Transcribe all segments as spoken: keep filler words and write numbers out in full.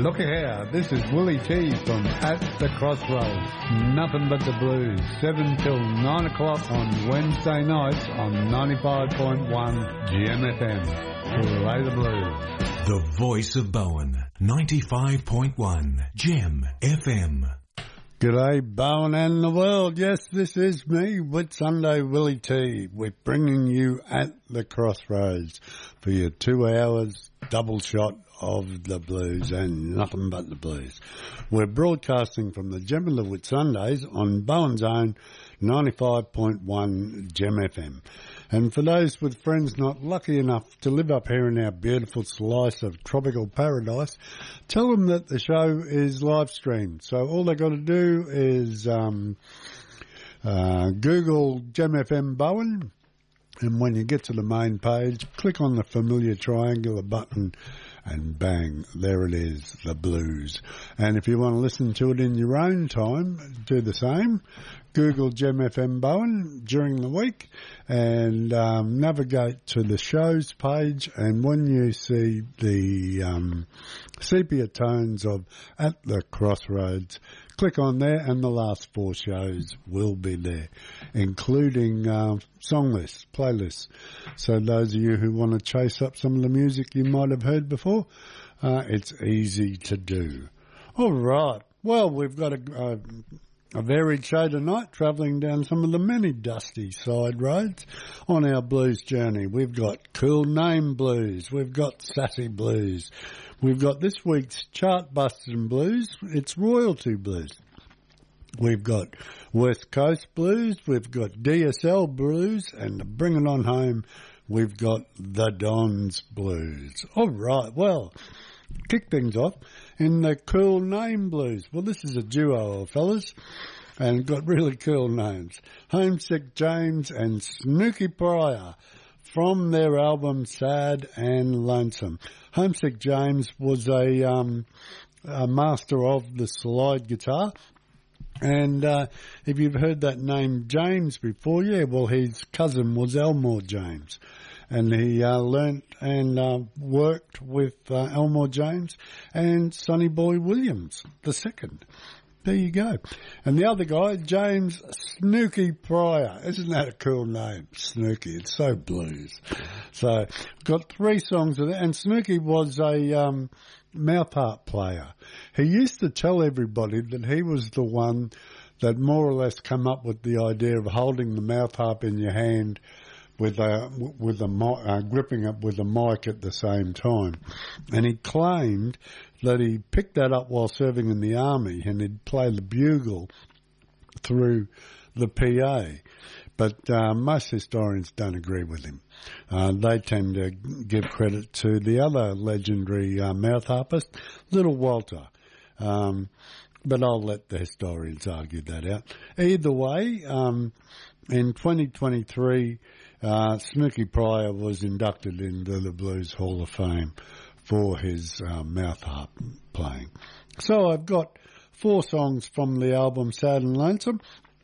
Look here, this is Willie T from At the Crossroads. Nothing but the blues. seven till nine o'clock on Wednesday nights on ninety-five point one G M F M. Play the blues. The voice of Bowen, ninety-five point one G M F M. G'day, Bowen and the world. Yes, this is me, Whitsunday Willie T. We're bringing you At the Crossroads for your two hours double shot of the blues and nothing but the blues. We're broadcasting from the Gem of the Whitsundays on Bowen's Own ninety-five point one Gem F M. And for those with friends not lucky enough to live up here in our beautiful slice of tropical paradise, tell them that the show is live streamed. So all they got to do is um, uh, Google Gem F M Bowen, and when you get to the main page, click on the familiar triangular button, and bang, there it is, the blues. And if you want to listen to it in your own time, do the same. Google Gem F M Bowen during the week and um, navigate to the shows page, and when you see the um, sepia tones of At the Crossroads, click on there and the last four shows will be there, including uh, song lists, playlists. So those of you who want to chase up some of the music you might have heard before, uh, it's easy to do. All right. Well, we've got a... a A varied show tonight, travelling down some of the many dusty side roads on our blues journey. We've got Cool Name Blues, we've got Sassy Blues, we've got this week's Chart Bustin' Blues, it's Royalty Blues. We've got West Coast Blues, we've got D S L Blues, and to bring it on home, we've got the Dons Blues. All right, well, kick things off in the Cool Name Blues. Well, this is a duo of fellas and got really cool names. Homesick James and Snooky Pryor from their album Sad and Lonesome. Homesick James was a, um, a master of the slide guitar. And uh, if you've heard that name James before, yeah, well, his cousin was Elmore James. And he uh, learnt and uh, worked with uh, Elmore James and Sonny Boy Williams the second. There you go. And the other guy, James Snooky Pryor. Isn't that a cool name? Snooky. It's so blues. So, got three songs of it. And Snooky was a um, mouth harp player. He used to tell everybody that he was the one that more or less come up with the idea of holding the mouth harp in your hand with a, with a, uh, gripping it with a mic at the same time. And he claimed that he picked that up while serving in the army, and he'd play the bugle through the P A. But uh, most historians don't agree with him. Uh, they tend to give credit to the other legendary uh, mouth harpist, Little Walter. Um, but I'll let the historians argue that out. Either way, um, in twenty twenty-three, Uh, Snooky Pryor was inducted into the Blues Hall of Fame for his uh, mouth harp playing. So I've got four songs from the album Sad and Lonesome.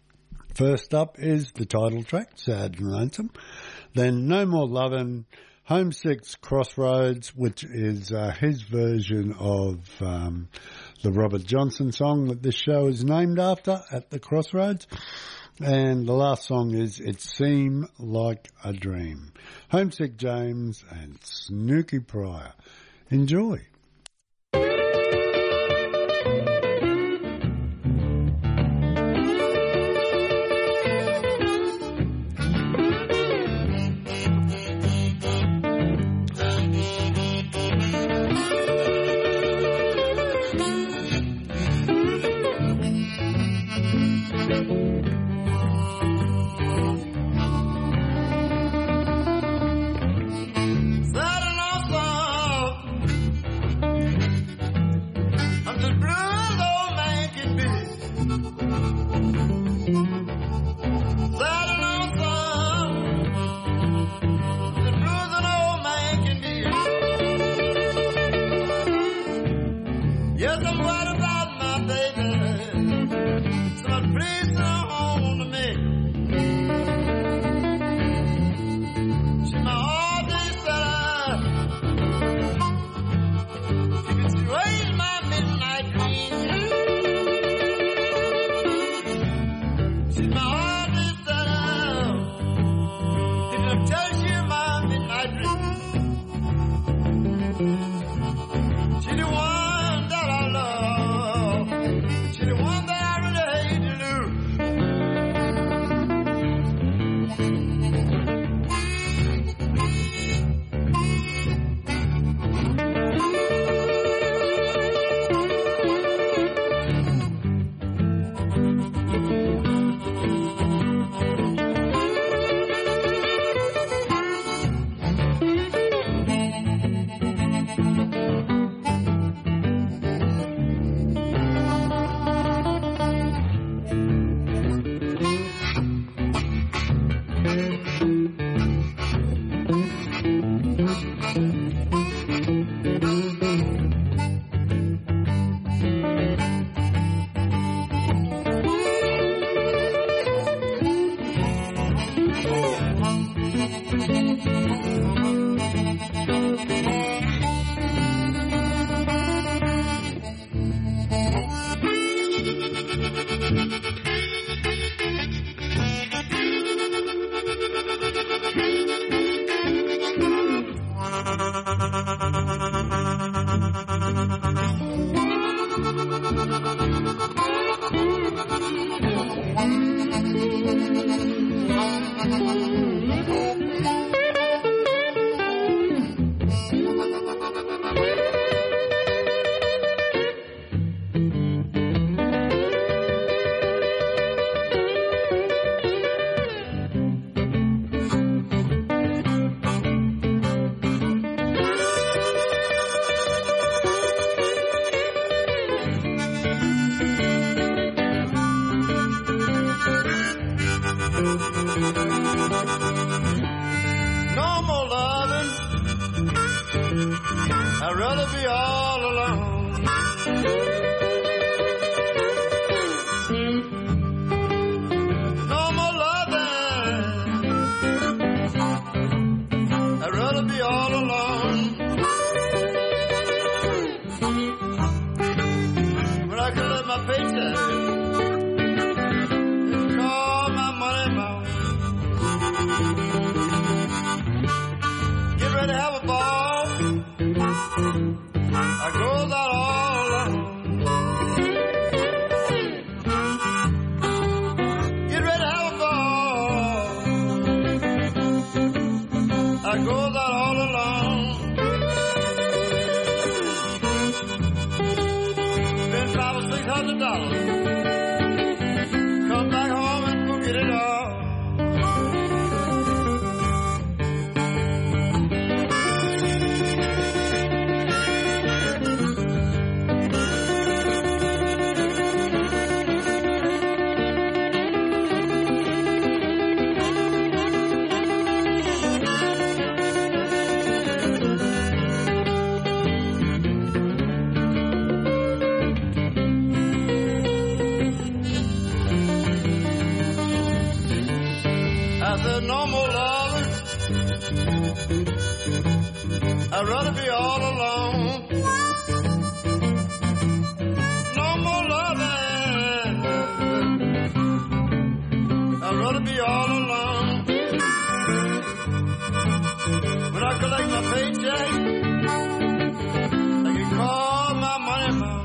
First up is the title track, Sad and Lonesome. Then No More Lovin', Homesick's Crossroads, which is uh, his version of um, the Robert Johnson song that this show is named after, At the Crossroads. And the last song is It Seemed Like a Dream. Homesick James and Snooky Pryor. Enjoy. I'd rather be all alone. No more loving. I'd rather be all alone. But I could let my paycheck and call my money mouth. Get ready to have a ball. I goes out all alone. Get ready to have a ball. I goes out all alone. Spend five or six hundred dollars. Come back home and forget it all. No more loving. I'd rather be all alone. No more loving. I'd rather be all alone. When I collect my paycheck, I can call my money mouth.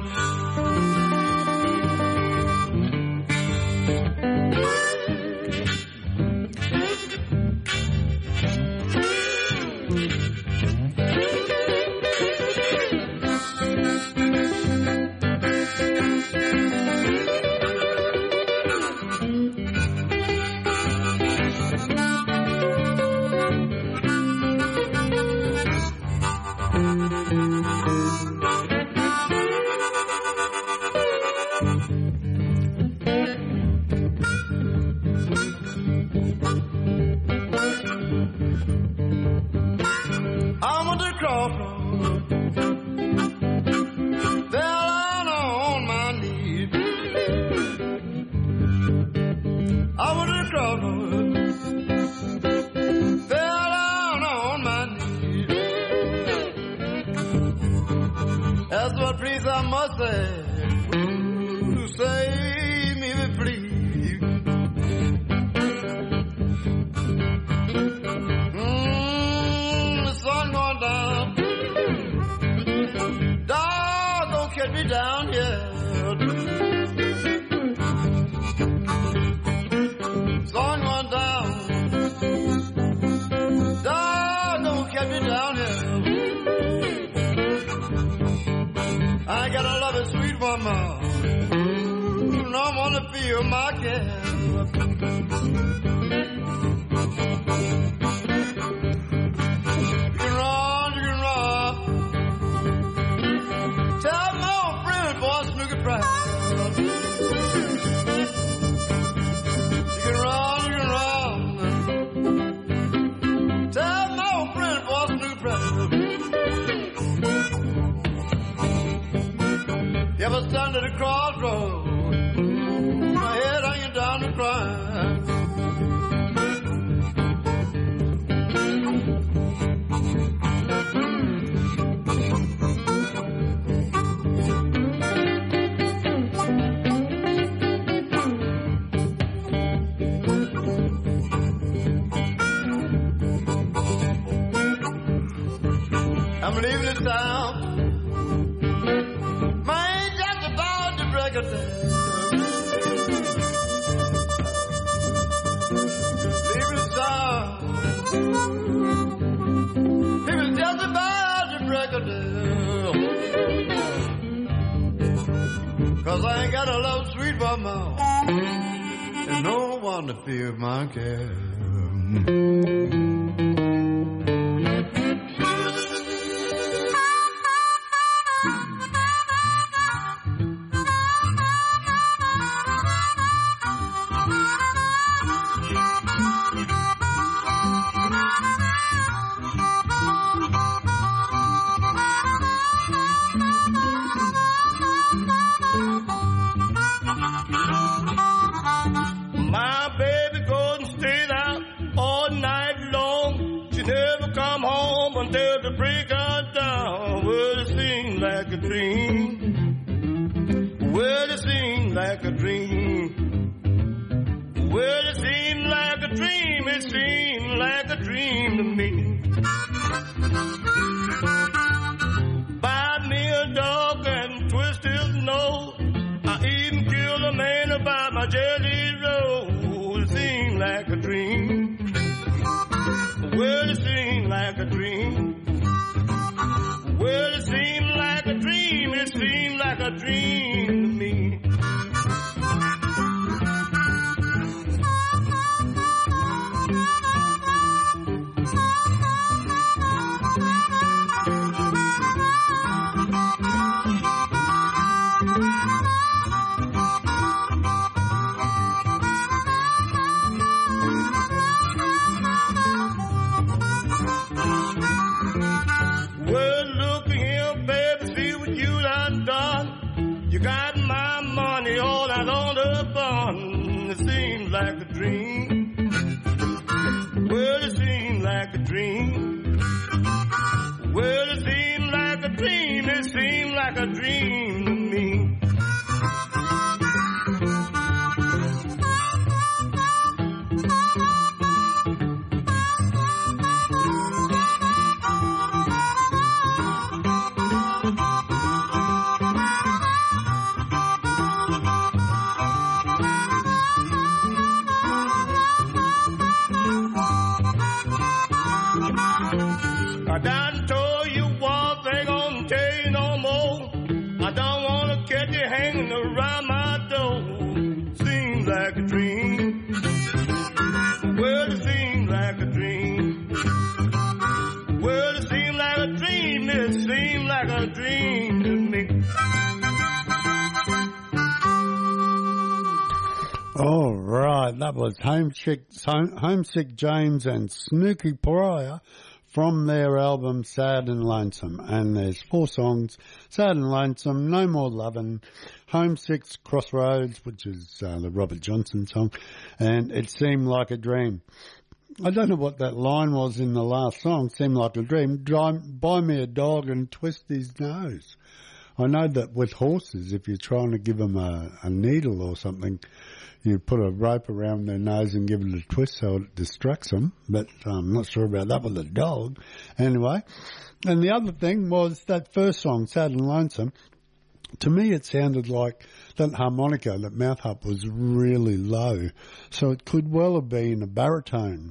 I'm leaving the town. Man, just about to break it down. Leaving the town. He was just about to break it down. Cause I ain't got a love sweet for mouth. And no one to feel my care. break of dawn. Well, it seemed like a dream. Well, it seemed like a dream. Well, it seemed like a dream. It seemed like a dream to me. Buy me a dog and twist his nose. I even killed a man about my jelly roll. It seemed like a dream. Well, it seemed like a dream. Well, it seemed like a dream. It seemed like a dream to me. You got my money all out on the bun. It seems like a dream. Well, it seems like a dream. Well, it seems like a dream. It seems like a dream to me. I done told you what they gon' tell you no more. I don't wanna catch you hanging around my door. Seems like a dream. Well, it seems like a dream. Well, it seems like a dream. It seems like a dream to me. All right, that was Homesick, Homesick James and Snooky Pryor from their album Sad and Lonesome. And there's four songs: Sad and Lonesome, No More Lovin', Homesick's Crossroads, which is uh, the Robert Johnson song, and It Seemed Like a Dream. I don't know what that line was in the last song, Seemed Like a Dream. Buy me a dog and twist his nose. I know that with horses, if you're trying to give them a, a needle or something, you put a rope around their nose and give it a twist so it distracts them, but I'm not sure about that with a dog. Anyway, and the other thing was that first song, Sad and Lonesome. To me, it sounded like that harmonica, that mouth harp, was really low, so it could well have been a baritone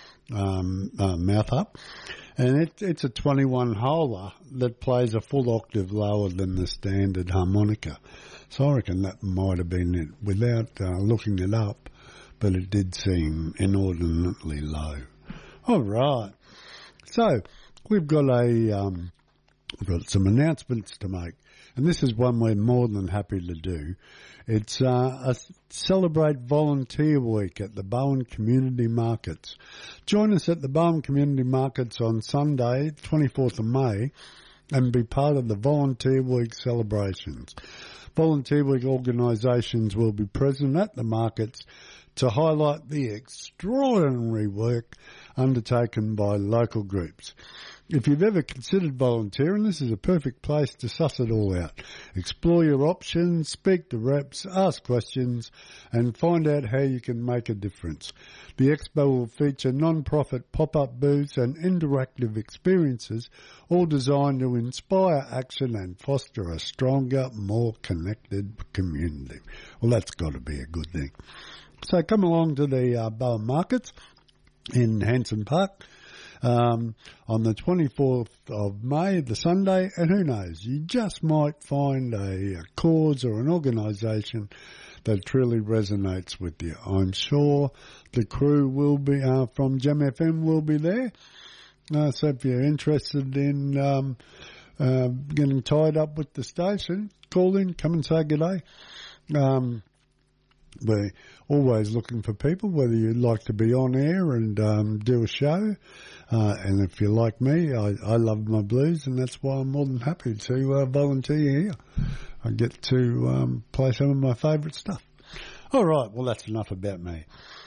um, uh, mouth harp. And it, it's a twenty-one holer that plays a full octave lower than the standard harmonica. So I reckon that might have been it without uh, looking it up, but it did seem inordinately low. All right. So we've got a um, we've got some announcements to make, and this is one we're more than happy to do. It's uh, a Celebrate Volunteer Week at the Bowen Community Markets. Join us at the Bowen Community Markets on Sunday, twenty-fourth of May, and be part of the Volunteer Week celebrations. Volunteer Week organisations will be present at the markets to highlight the extraordinary work undertaken by local groups. If you've ever considered volunteering, this is a perfect place to suss it all out. Explore your options, speak to reps, ask questions, and find out how you can make a difference. The expo will feature non-profit pop-up booths and interactive experiences, all designed to inspire action and foster a stronger, more connected community. Well, that's got to be a good thing. So come along to the uh, Bowen Markets in Hanson Park um, on the twenty-fourth of May, the Sunday, and who knows, you just might find a, a cause or an organisation that truly resonates with you. I'm sure the crew will be uh, from Gem F M will be there. Uh, so if you're interested in um, uh, getting tied up with the station, call in, come and say good day. Um, we're always looking for people, whether you'd like to be on air and um, do a show. Uh, and if you're like me, I, I love my blues, and that's why I'm more than happy to uh, volunteer here. I get to um, play some of my favourite stuff. All right, well, that's enough about me.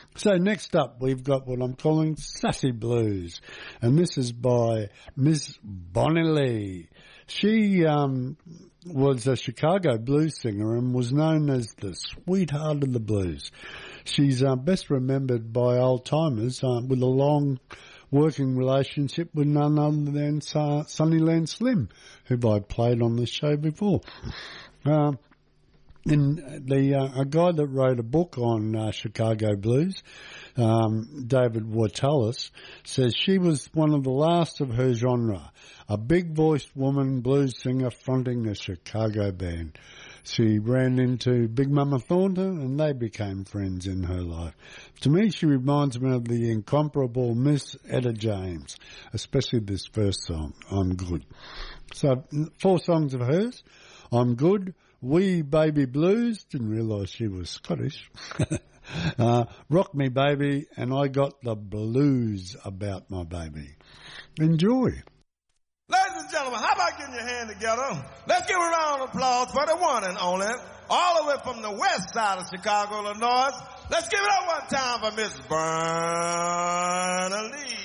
So next up, we've got what I'm calling Sassy Blues, and this is by Miss Bonnie Lee. She um, was a Chicago blues singer and was known as the sweetheart of the blues. She's uh, best remembered by old-timers uh, with a long working relationship with none other than uh, Sunnyland Slim, who I played on this show before. Uh, And the uh, a guy that wrote a book on uh, Chicago blues, um, David Wartalis, says she was one of the last of her genre, a big-voiced woman blues singer fronting a Chicago band. She ran into Big Mama Thornton and they became friends in her life. To me, she reminds me of the incomparable Miss Etta James, especially this first song, I'm Good. So four songs of hers, I'm Good, Wee Baby Blues, didn't realise she was Scottish, uh, Rock Me Baby, and I Got the Blues About My Baby. Enjoy. Ladies and gentlemen, how about getting your hand together? Let's give a round of applause for the one and only, all the way from the west side of Chicago, Illinois. Let's give it up one time for Miss Bonnie Lee.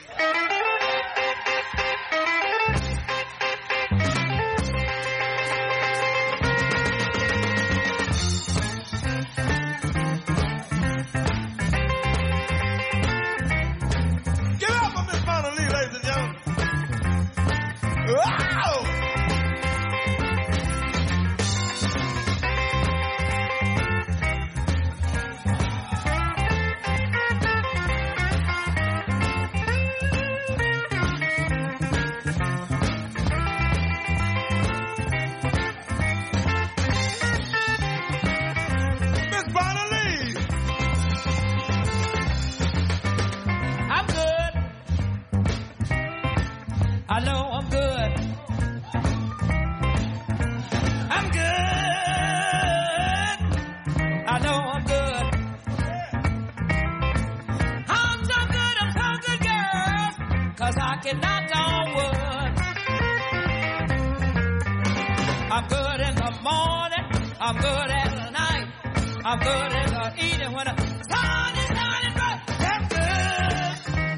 I'm good in the morning, I'm good at night, I'm good in the evening when the sun is shining bright. I'm good,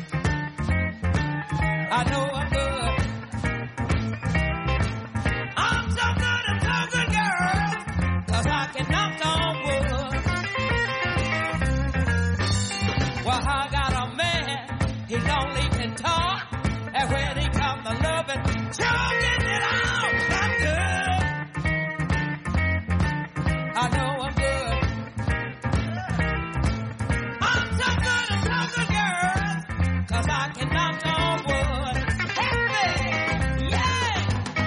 I know I'm good. I'm so good, I'm so good, girl, 'cause I can knock on wood. Well, I got a man, he only can talk, and when he comes to loving, choking it out. I'm good. I know I'm good. I'm so good, I'm so good, girl, 'cause I can knock on wood. Happy, yeah!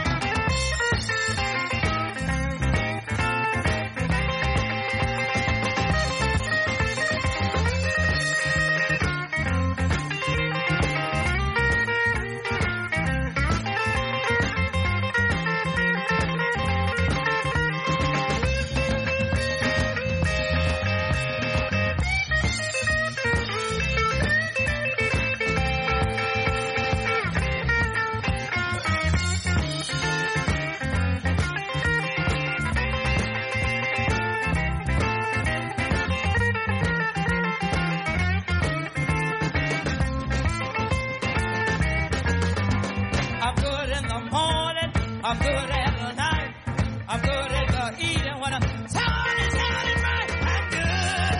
I'm good at the night, I'm good at the evening when the sun is shining bright. I'm good,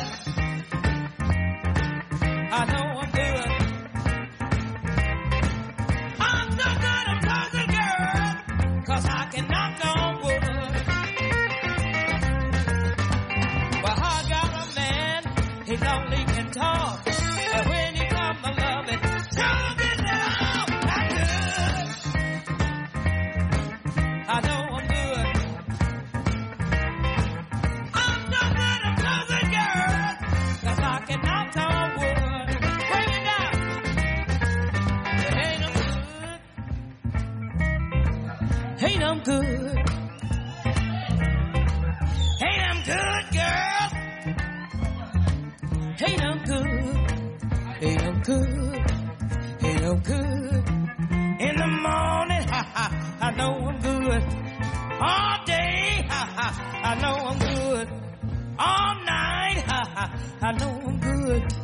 I know I'm good. I'm so good, I'm so good, girl, 'cause I can knock on wood. Well, I got a man, he only can talk, and when he comes to love it, choke it out. I'm good, I know I'm good. I'm so good, I'm so good, girl, 'cause I can knock on wood. Bring it down. Ain't I'm good. Ain't I'm good. Ain't I'm good, girl. Ain't I'm good. Ain't I'm good. Ain't I'm good. In the morning, ha ha, I know I'm good. All day, ha ha, I know I'm good. All night, ha ha, I know I'm good.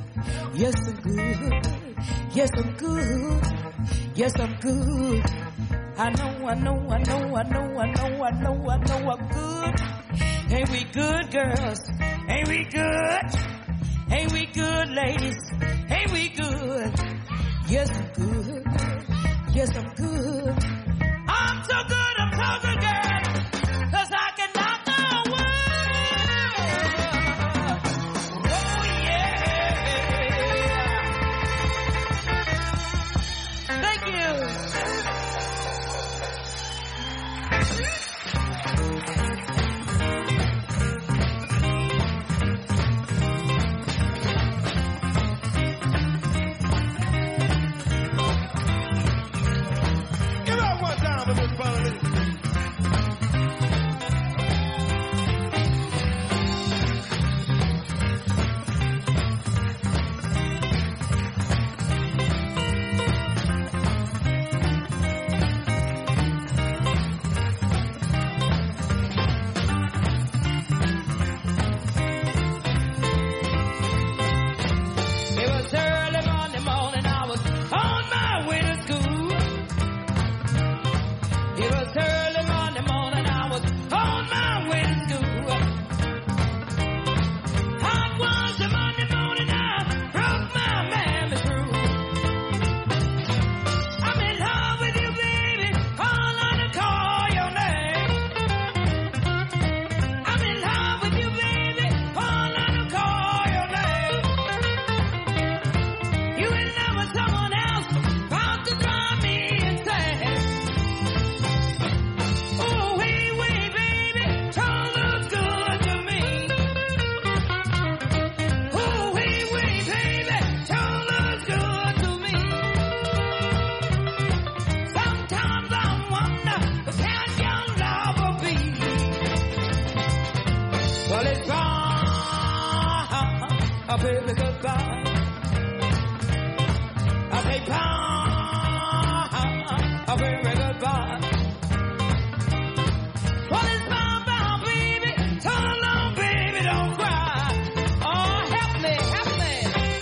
Yes, I'm good. Yes, I'm good. Yes, I'm good. I know, I know, I know, I know, I know, I know, I know I'm good. Ain't we good, girls? Ain't we good? Ain't we good, ladies? Ain't we good? Yes, I'm good. Yes, I'm good. I'm so good, I'm so good, girl. 'Cause I can knock the world. Oh, yeah. Thank you. Give it up one time for Miss Bonnie. It was early Monday morning, I was on my way to school. It was early Monday morning, I was on my way to school. Hot was a Monday morning, I broke my mammy through. I'm in love with you, baby, calling to call your name. I'm in love with you, baby, calling to call your name. You in love with someone else, about to drive me insane. Oh, wee, wee, baby, sure looks good to me. Oh, wee, wee, baby, sure looks good to me. Sometimes I wonder, can your lover be? Well, it's gone, oh, baby, goodbye. I say bye, oh baby, goodbye. Well, it's bye, bye, baby. So long, baby, don't cry. Oh, help me, help me.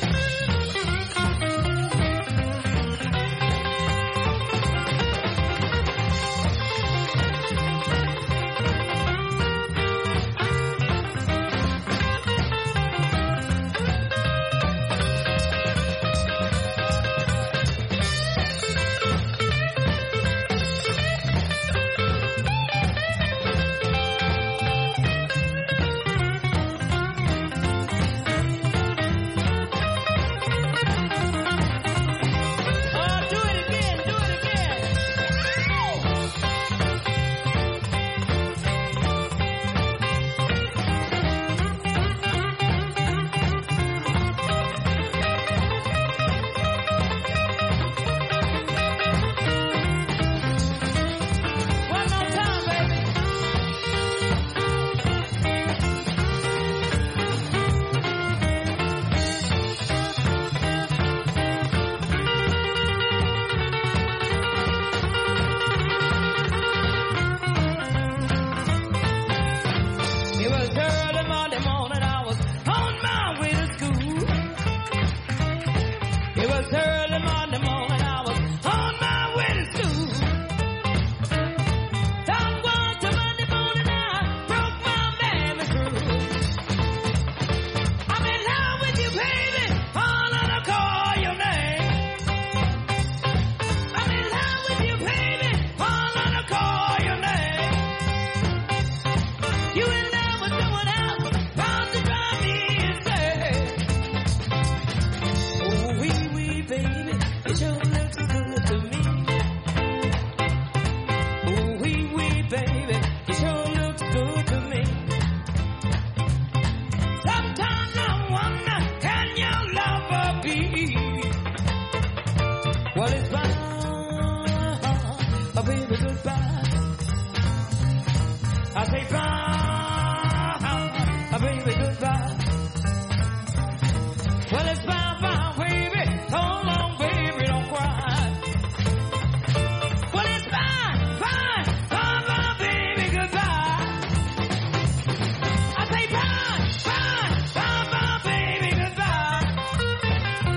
Oh, do it again, do it again. One more time, baby. It was early Monday morning, I was on my way to school. It was early Monday morning, I was on my way to school. That was a Monday morning, I broke my mammy through. I'm in love with you, baby, calling to call your name. I'm in love with you, baby, calling to call your name. You in love with someone else, bound to drive me insane. Oh, wee, wee, baby, it sure looks good to me. Oh, wee, wee, baby, it sure looks good to me. Sometimes I wonder, can your lover be? Well, it's fine, oh, baby, goodbye. I say bye, oh, baby, goodbye. Well, it's bye, bye, baby. So long, baby, don't cry. Well, it's bye, bye, bye, bye, baby, goodbye. I say bye, bye, bye, bye, baby, goodbye.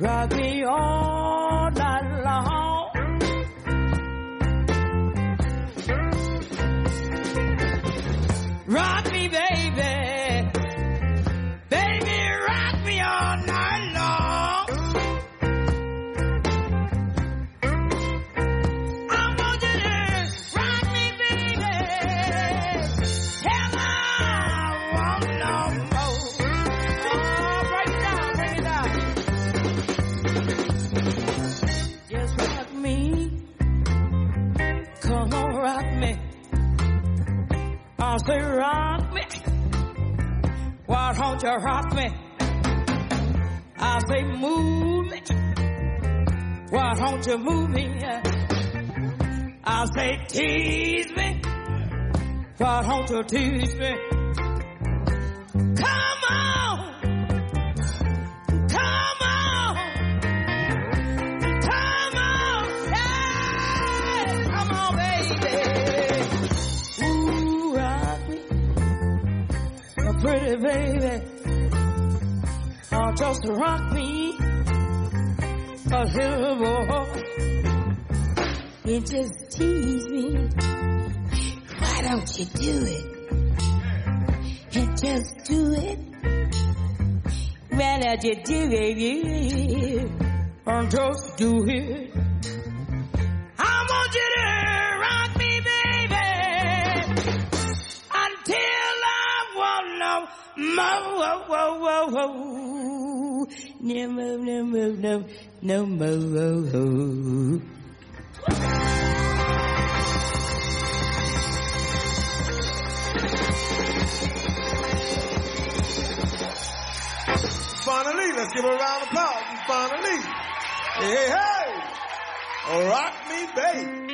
rock me all night long. Rock me, baby, baby, rock me all night long. I want you to rock me, baby, till I want no more. Oh, break it down, break it down. Just rock me, come on, rock me. I say rock me, why don't you rock me? I say move me, why don't you move me? I say tease me, why don't you tease me? Come on, come on, come on, yeah, come on, baby. Ooh, rock me, my pretty baby. Oh, just rock me a little more. And just tease me. Why don't you do it? And just do it. Why don't you do it? Yeah. And just do it. I want you to rock me, baby, until I want no more. Whoa, whoa, whoa, whoa. No more, no more, no, no more. Finally, let's give her a round of applause. And finally, hey, hey, hey, oh, rock me, baby.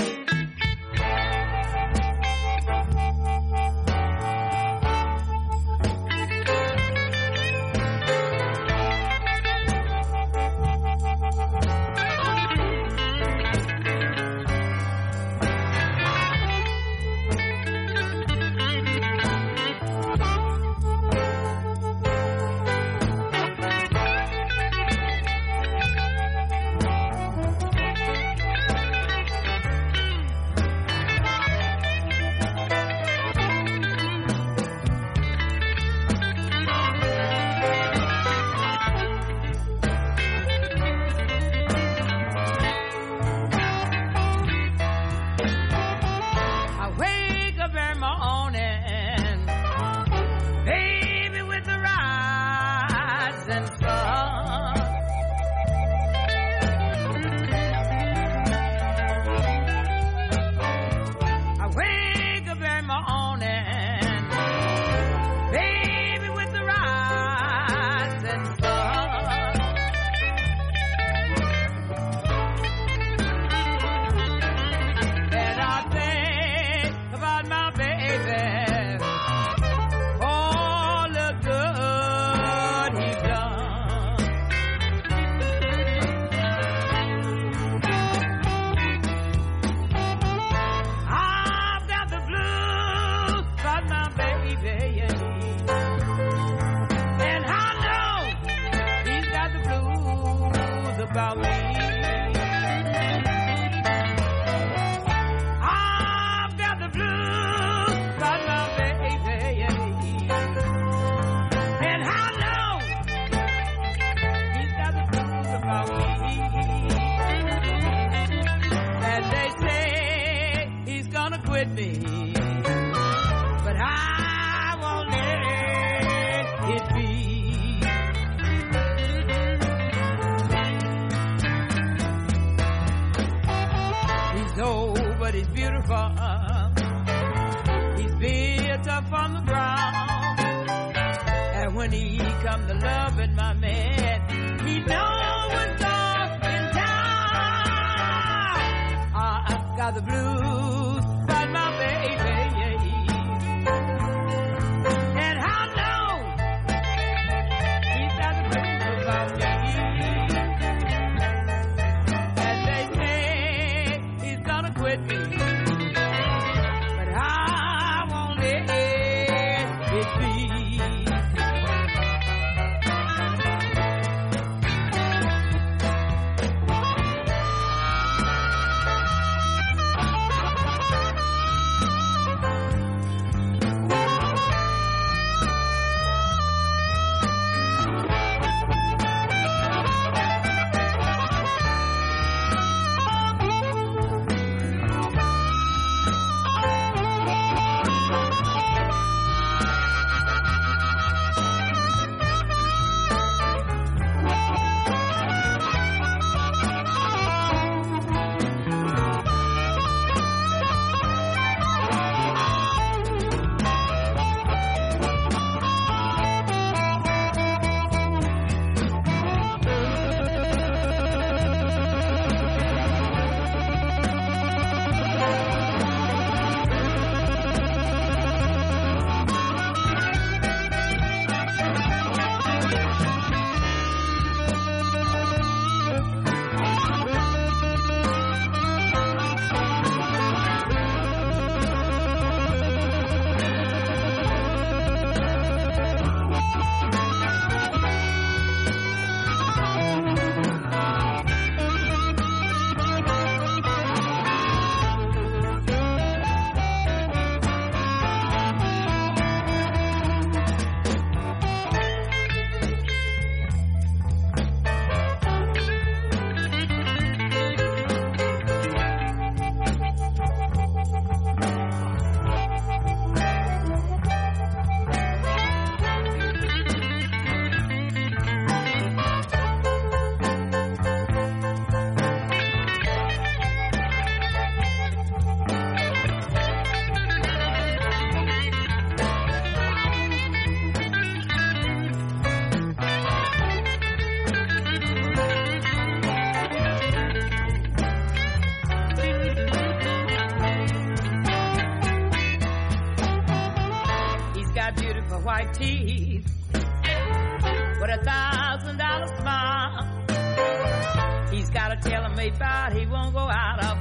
white teeth with a thousand dollar smile. He's got a tailor-made but he won't go out of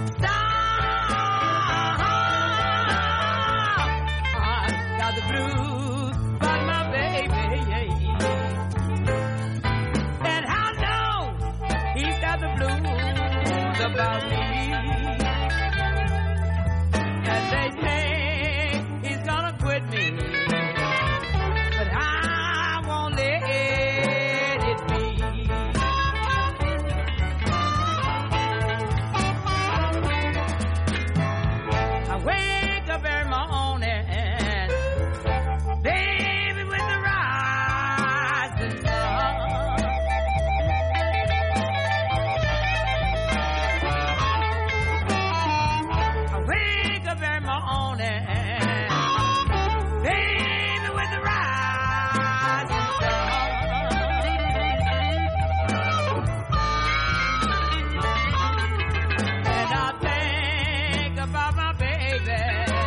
style. I've got the blues about my baby, and I know he's got the blues about me. And they say he's gonna quit me, but I won't let it be. I wake up every morning, baby, with the rising sun. I wake up every morning, baby, with the rising sun. And I think about my baby,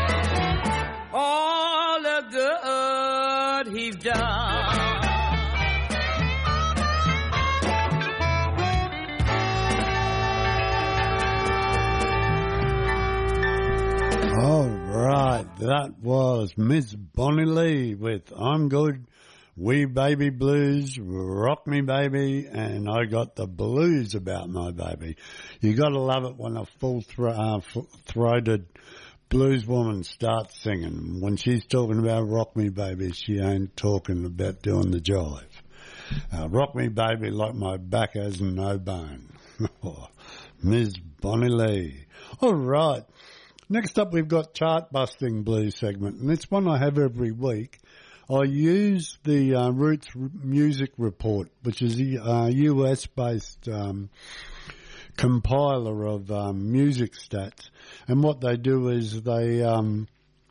all the good he's done. All right, that was Miss Bonnie Lee with I'm Good, Wee Baby Blues, Rock Me Baby, and I Got the Blues About My Baby. You got to love it when a full-throated blues woman starts singing. When she's talking about Rock Me Baby, she ain't talking about doing the jive. Uh, rock Me Baby like my back has no bone. Miss Bonnie Lee. All right. Next up, we've got Chart-Busting Blues segment, and it's one I have every week. I use the uh, Roots Music Report, which is a uh, U S-based um, compiler of um, music stats, and what they do is they um,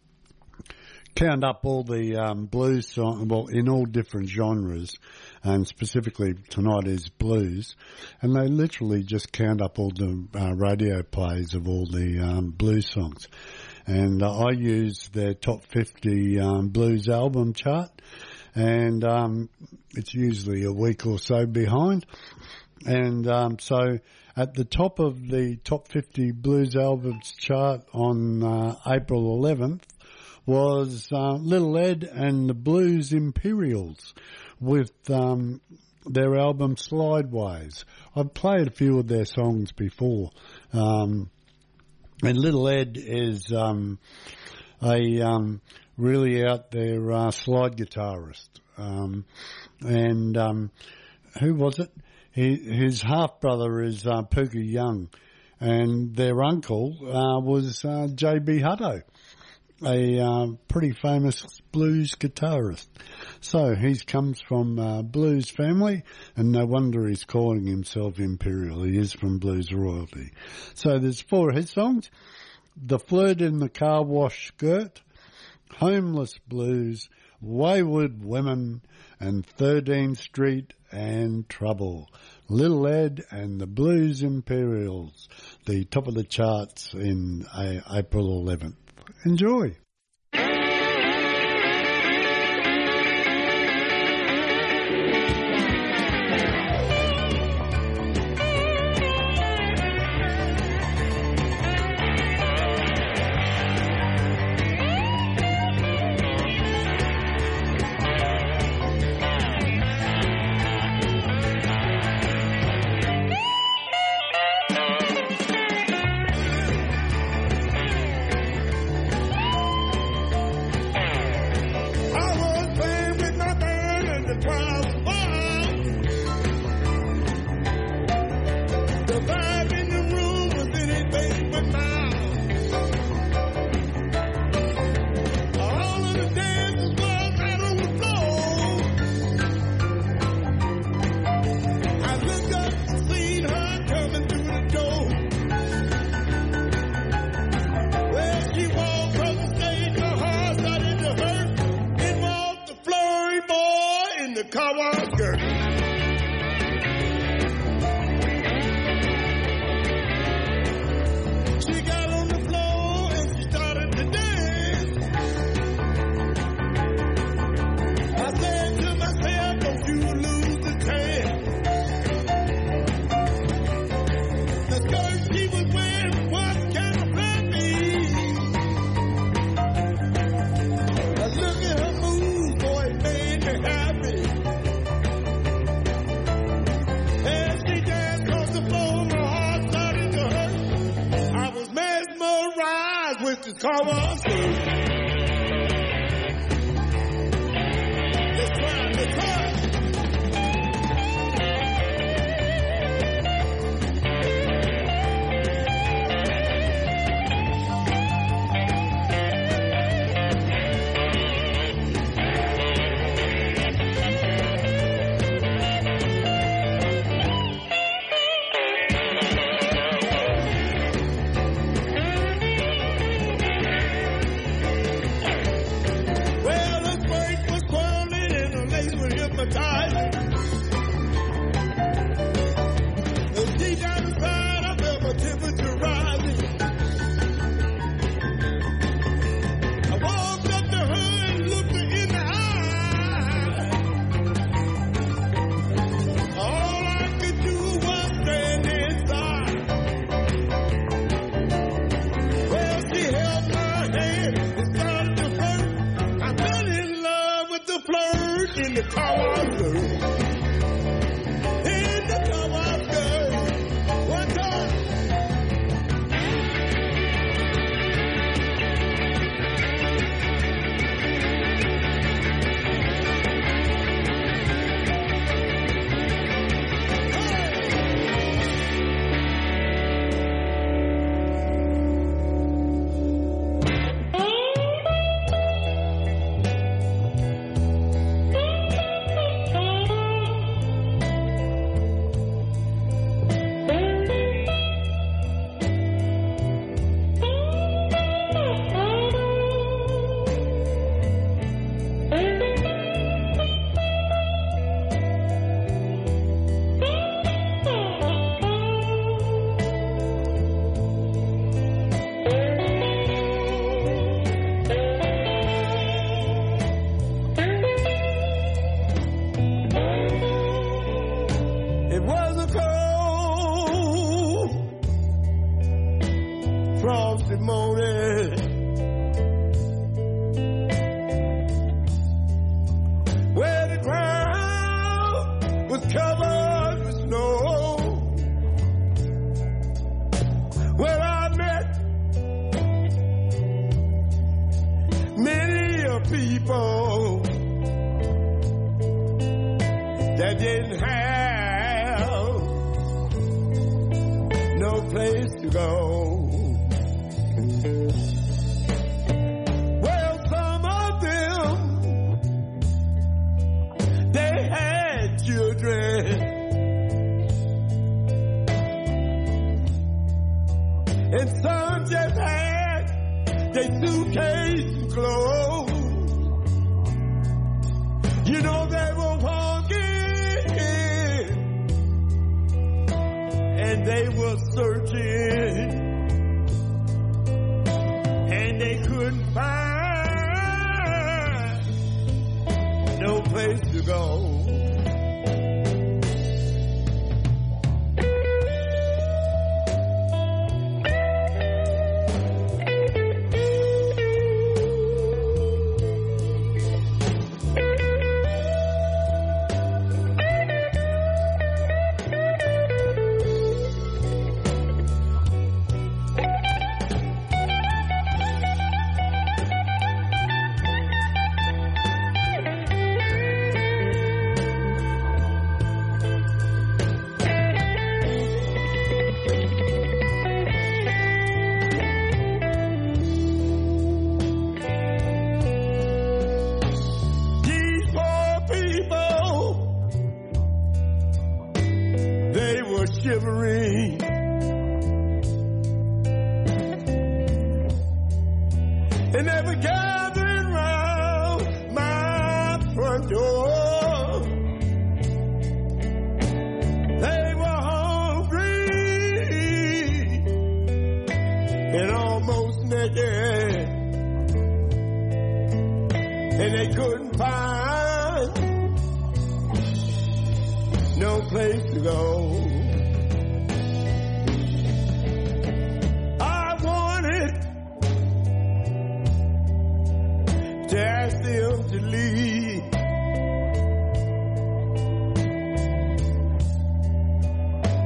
count up all the um, blues songs, well, in all different genres, and specifically tonight is blues, and they literally just count up all the uh, radio plays of all the um, blues songs. And uh, I use their top fifty um, blues album chart, and um, it's usually a week or so behind. And um, so at the top of the top fifty blues albums chart on uh, April eleventh was uh, Little Ed and the Blues Imperials with um, their album Slideways. I've played a few of their songs before. Um, and Little Ed is um, a um, really out there uh, slide guitarist. Um, and um, who was it? He, his half-brother is uh, Pookie Young, and their uncle uh, was uh, J B Hutto, a uh, pretty famous blues guitarist. So he comes from a blues family, and no wonder he's calling himself Imperial. He is from blues royalty. So there's four of his songs: The Flirt in the Car Wash Skirt, Homeless Blues, Wayward Women, and thirteenth Street and Trouble. Little Ed and the Blues Imperials, the top of the charts in uh, April eleventh. Enjoy. car wash girl. Let's try, let's try.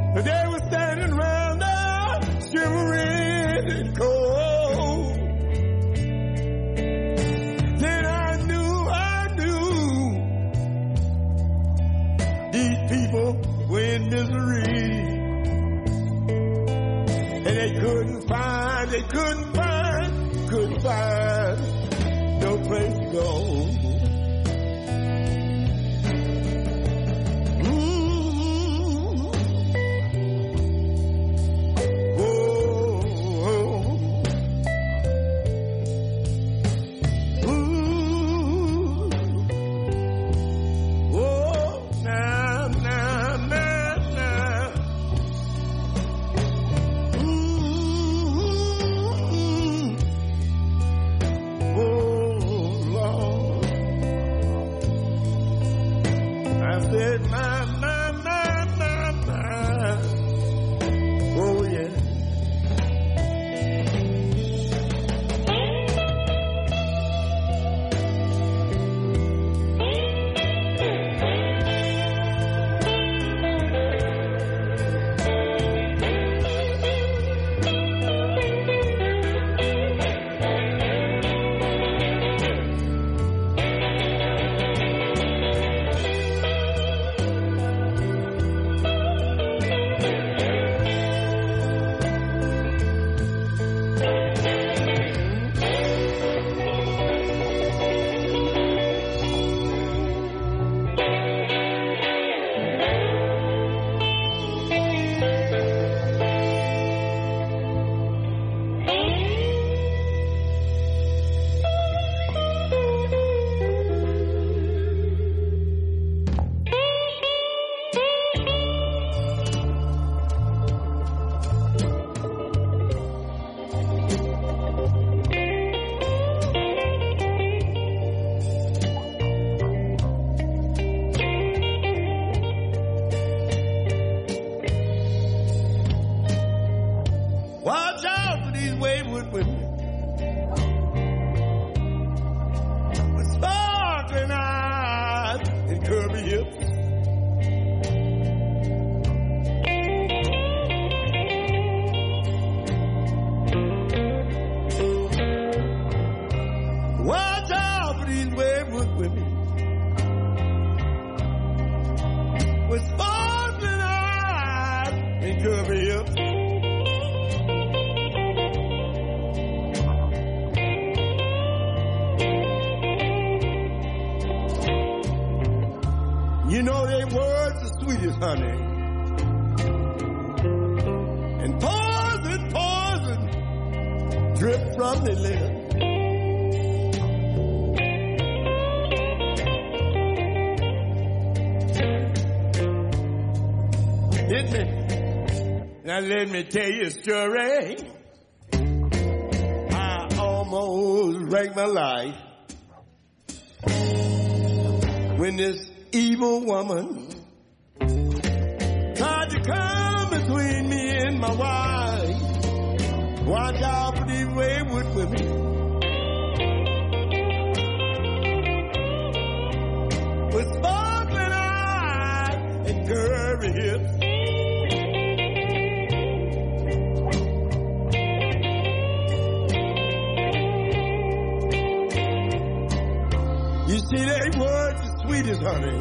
They were standing around there, shivering and cold. misery. And they couldn't find, they couldn't find, couldn't find no place to go. Let me tell you a story. I almost wrecked my life when this evil woman tried to come between me and my wife. Watch out for these wayward women. With sparkling eyes and curvy hips. You see, they words as sweet as honey.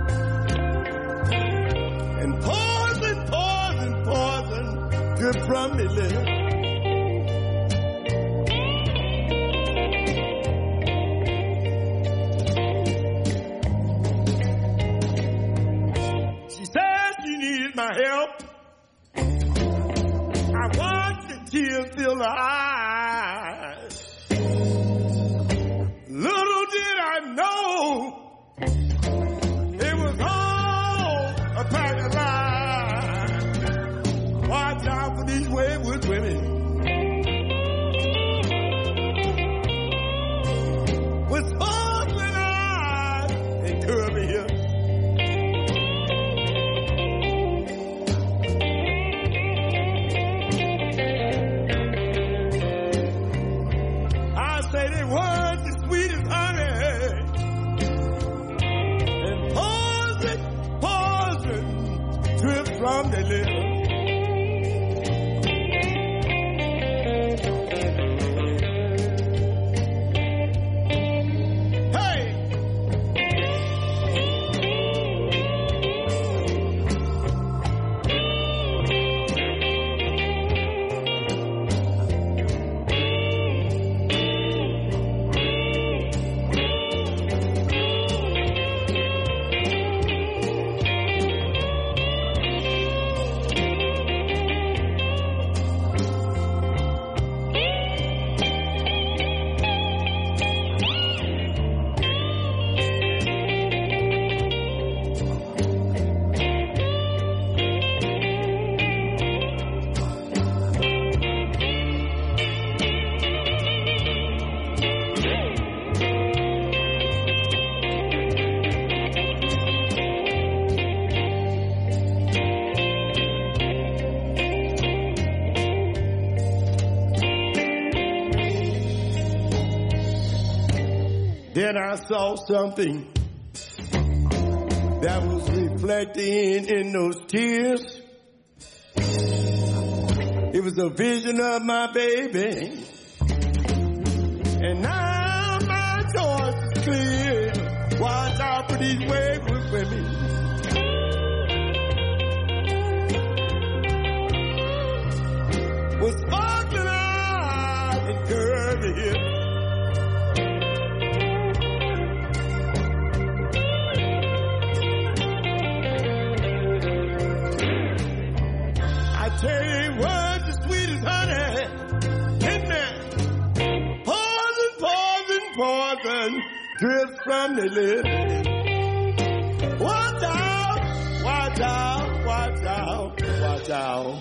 And poison, poison, poison drip from me lips. She said she needed my help. I watched the tears fill her eyes. Little did I know it was all a pack of lies. Watch out for these wayward women with sparkling eyes and curvy hips. and I saw something that was reflecting in those tears. It was a vision of my baby, and now my choice is clear. Watch out for these wayward women. With sparkling eyes and curvy hips. I tell you words as sweet as honey, in there. Poison, poison, poison drips from the lips. Watch out, watch out, watch out, watch out.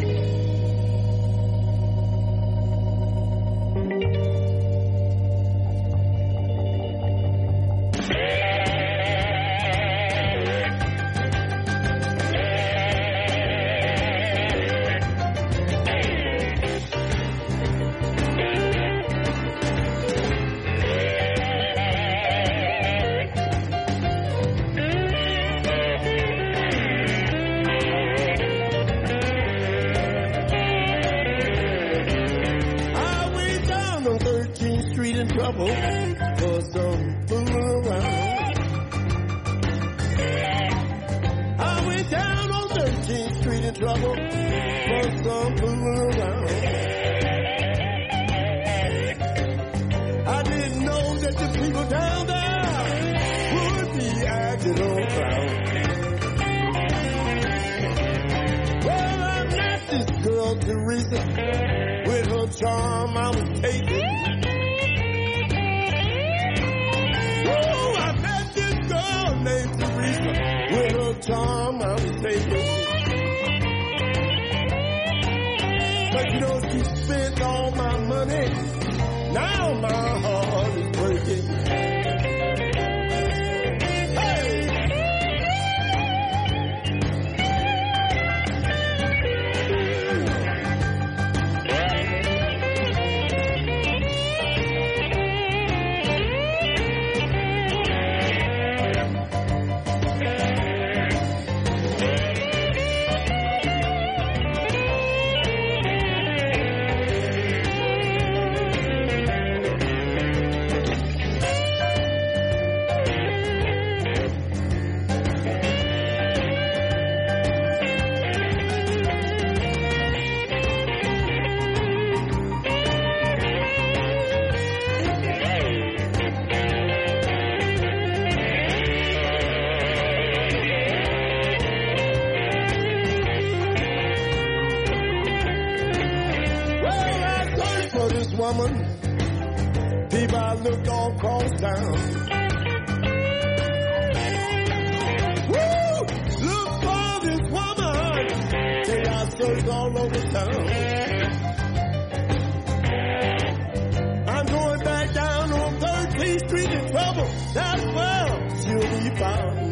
Trouble for some fool around. I went down on thirteenth Street in trouble for some fool around. I didn't know that the people down there would be acting on crowd. Well, I met this girl Teresa, with her charm I was taken. Named Teresa, with her charm I was taken. But you know she spent all my money. Now my heart is breaking. Woman, people I looked all across town. Woo! Look for this woman, till I searched all over town. I'm going back down on thirteenth Street in trouble. That's where she'll be found.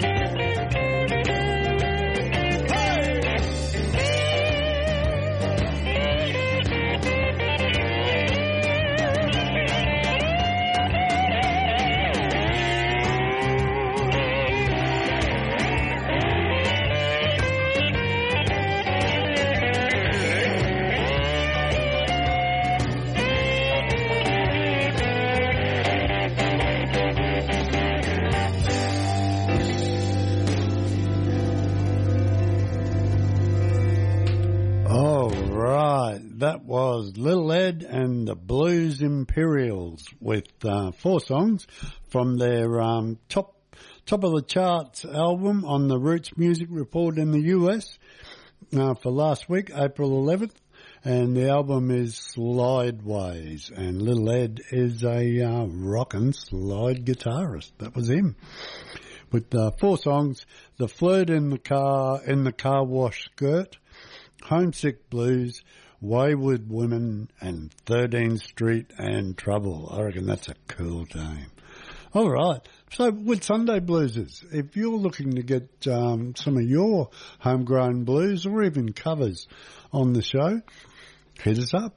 That was Little Ed and the Blues Imperials with uh, four songs from their um, top top of the charts album on the Roots Music Report in the U S uh, for last week, April eleventh. And the album is Slideways. And Little Ed is a uh, rockin' slide guitarist. That was him. With uh, four songs, The Flirt in the Car, in the Car Wash Skirt, Homesick Blues, Wayward Women, and thirteenth Street and Trouble. I reckon that's a cool name. All right. So with Sunday Bluesers, if you're looking to get um, some of your homegrown blues or even covers on the show, hit us up.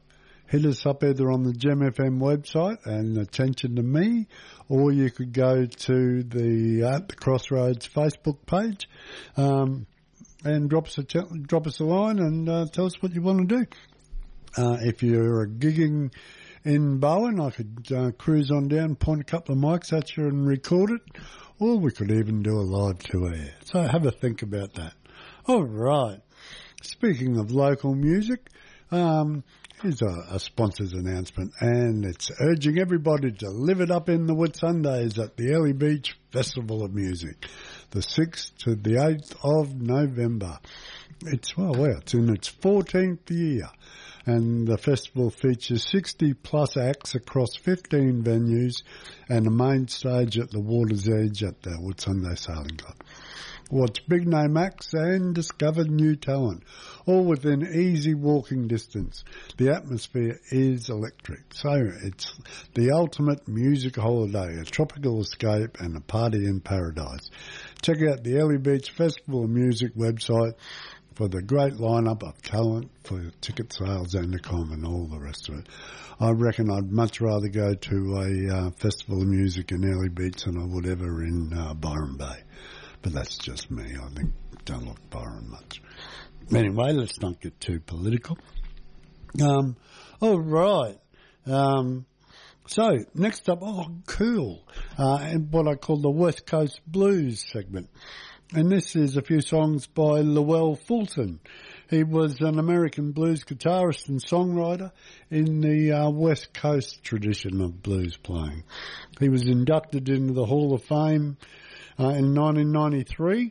hit us up either on the Gem F M website and attention to me, or you could go to the At the Crossroads Facebook page um, and drop us a ch- drop us a line and uh, tell us what you want to do. Uh, if you're gigging in Bowen, I could uh, cruise on down, point a couple of mics at you and record it, or we could even do a live to air. So have a think about that. All right. Speaking of local music, um, here's a, a sponsor's announcement, and it's urging everybody to live it up in the Whitsundays at the Early Beach Festival of Music, the sixth to the eighth of November. It's, well, well, it's in its fourteenth year, and the festival features sixty plus acts across fifteen venues and a main stage at the Water's Edge at the Whitsunday Sailing Club. Watch big name acts and discover new talent, all within easy walking distance. The atmosphere is electric, so it's the ultimate music holiday, a tropical escape and a party in paradise. Check out the Early Beach Festival of Music website for the great lineup of talent, for ticket sales and the com and all the rest of it. I reckon I'd much rather go to a uh, festival of music in Early Beach than I would ever in uh, Byron Bay. But that's just me. I think don't like Byron much. Anyway, let's not get too political. Um, all right. Um, so next up, oh, cool. Uh, and what I call the West Coast Blues segment. And this is a few songs by Lowell Fulton. He was an American blues guitarist and songwriter in the uh, West Coast tradition of blues playing. He was inducted into the Hall of Fame Uh, in nineteen ninety-three,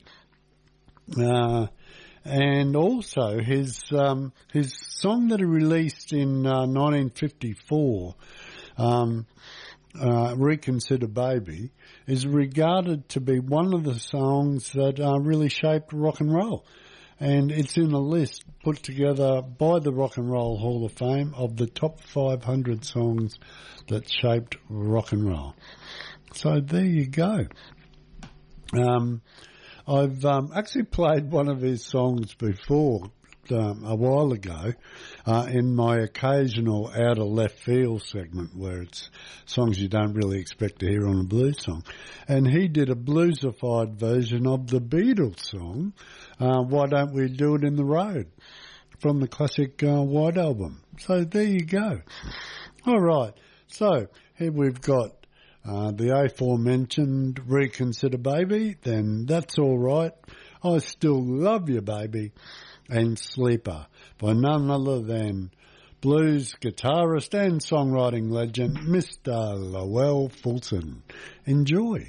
uh, and also his um, his song that he released in uh, nineteen fifty-four, um, uh, "Reconsider Baby," is regarded to be one of the songs that uh, really shaped rock and roll, and it's in a list put together by the Rock and Roll Hall of Fame of the top five hundred songs that shaped rock and roll. So there you go. Um, I've um, actually played one of his songs before um, a while ago uh, in my occasional out of left field segment where it's songs you don't really expect to hear on a blues song. And he did a bluesified version of the Beatles song, uh, Why Don't We Do It in the Road, from the classic uh, White Album. So there you go. All right. So here we've got Uh, the aforementioned Reconsider Baby, then That's All Right, I Still Love You Baby, and Sleeper by none other than blues guitarist and songwriting legend Mister Lowell Fulton. Enjoy.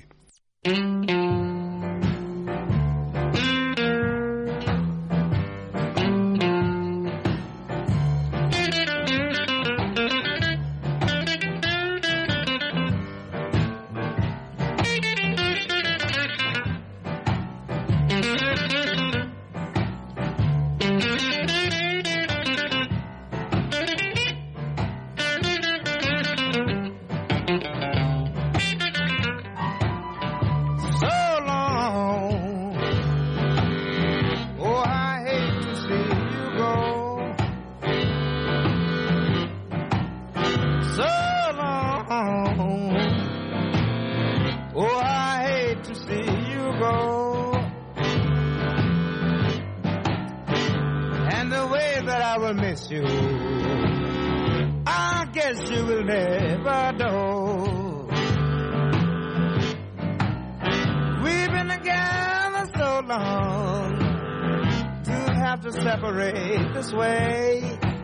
Separate this way.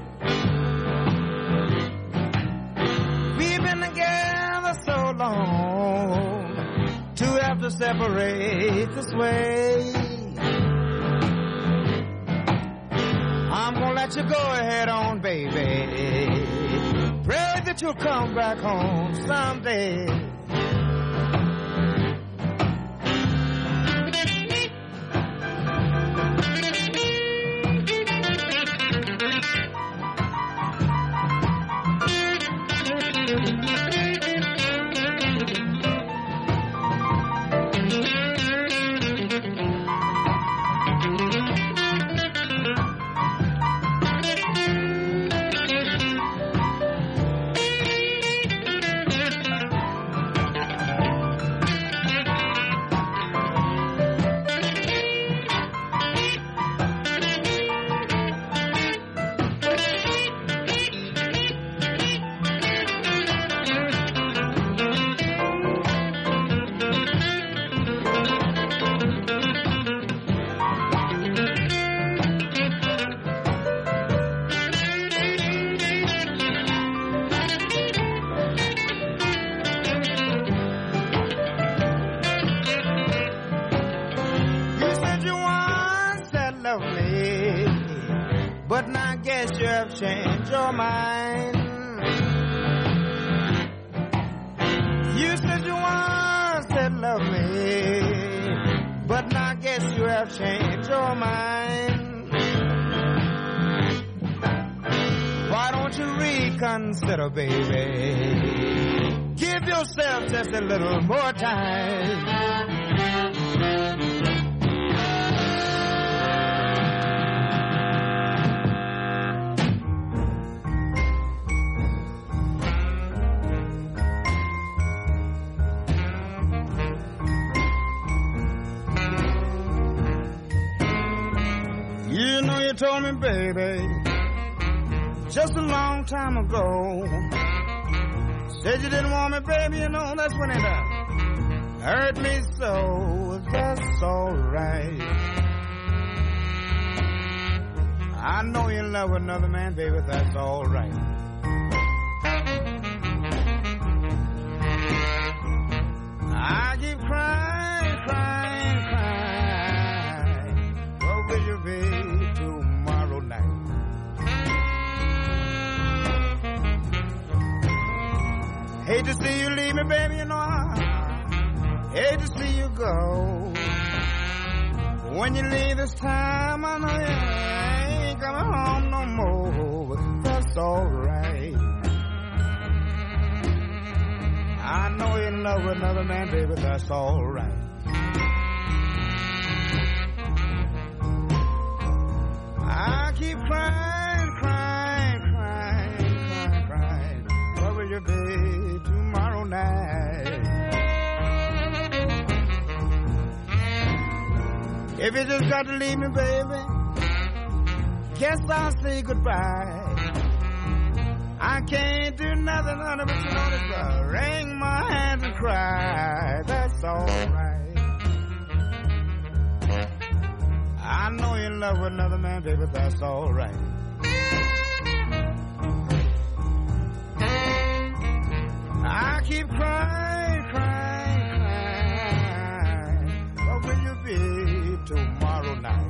We've been together so long to have to separate this way. I'm gonna let you go ahead on, baby. Pray that you'll come back home someday. guess you have changed your mind. You said you once said love me, but now I guess you have changed your mind. Why don't you reconsider, baby? Give yourself just a little more time. You know you told me, baby, just a long time ago. Said you didn't want me, baby, you know that's when it uh, hurt me so. That's alright. I know you're in love with another man, baby, that's alright. I keep crying, crying, crying. What will you be tomorrow night? Hate to see you leave me, baby, you know I hate to see you go. When you leave this time, I know you ain't coming home no more, but that's alright. I know you're in love with another man, baby, that's alright. I keep crying, crying, crying, crying, crying. What will you be tomorrow night? If you just got to leave me, baby, guess I'll say goodbye. I can't do nothing, honey, but you know this, uh, wring my hands and cry. That's alright. I know you're in love with another man, baby, that's alright. I keep crying, crying, crying. What will you be tomorrow night?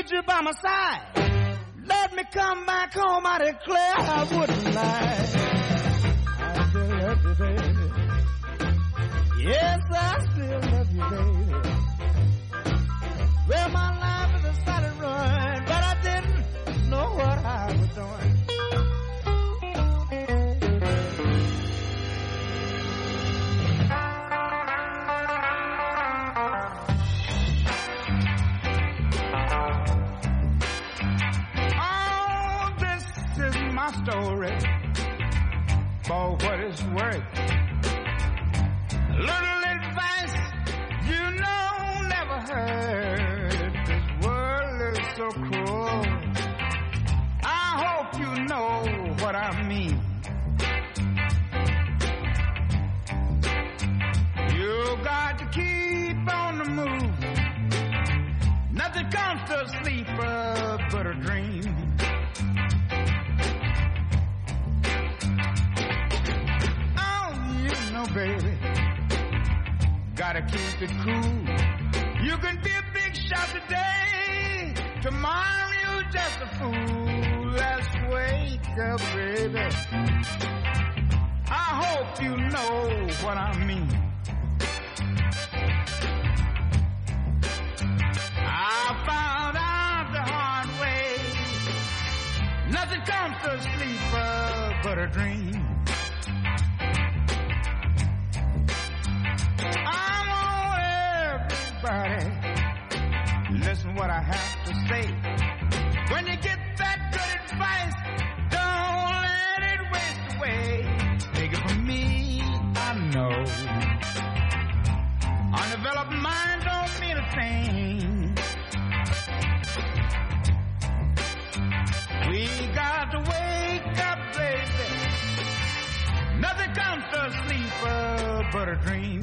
need you by my side. Let me come back home, I declare I wouldn't lie. I still love you, baby. Yes, I still love you, baby. Well, my life is a solid run, but I didn't know what I was doing. Story for what it's worth. A little advice you know never heard. This world is so cruel. I hope you know what I mean. You got to keep on the move. Nothing comes to a sleeper but a dream. Baby, gotta keep it cool. You can be a big shot today, tomorrow you just a fool. Let's wake up, baby. I hope you know what I mean. I found out the hard way. Nothing comes to a sleeper but a dream. Listen what I have to say. When you get that good advice, don't let it waste away. Take it from me, I know. Undeveloped mind don't mean a thing. We got to wake up, baby. Nothing comes to a sleeper but a dream.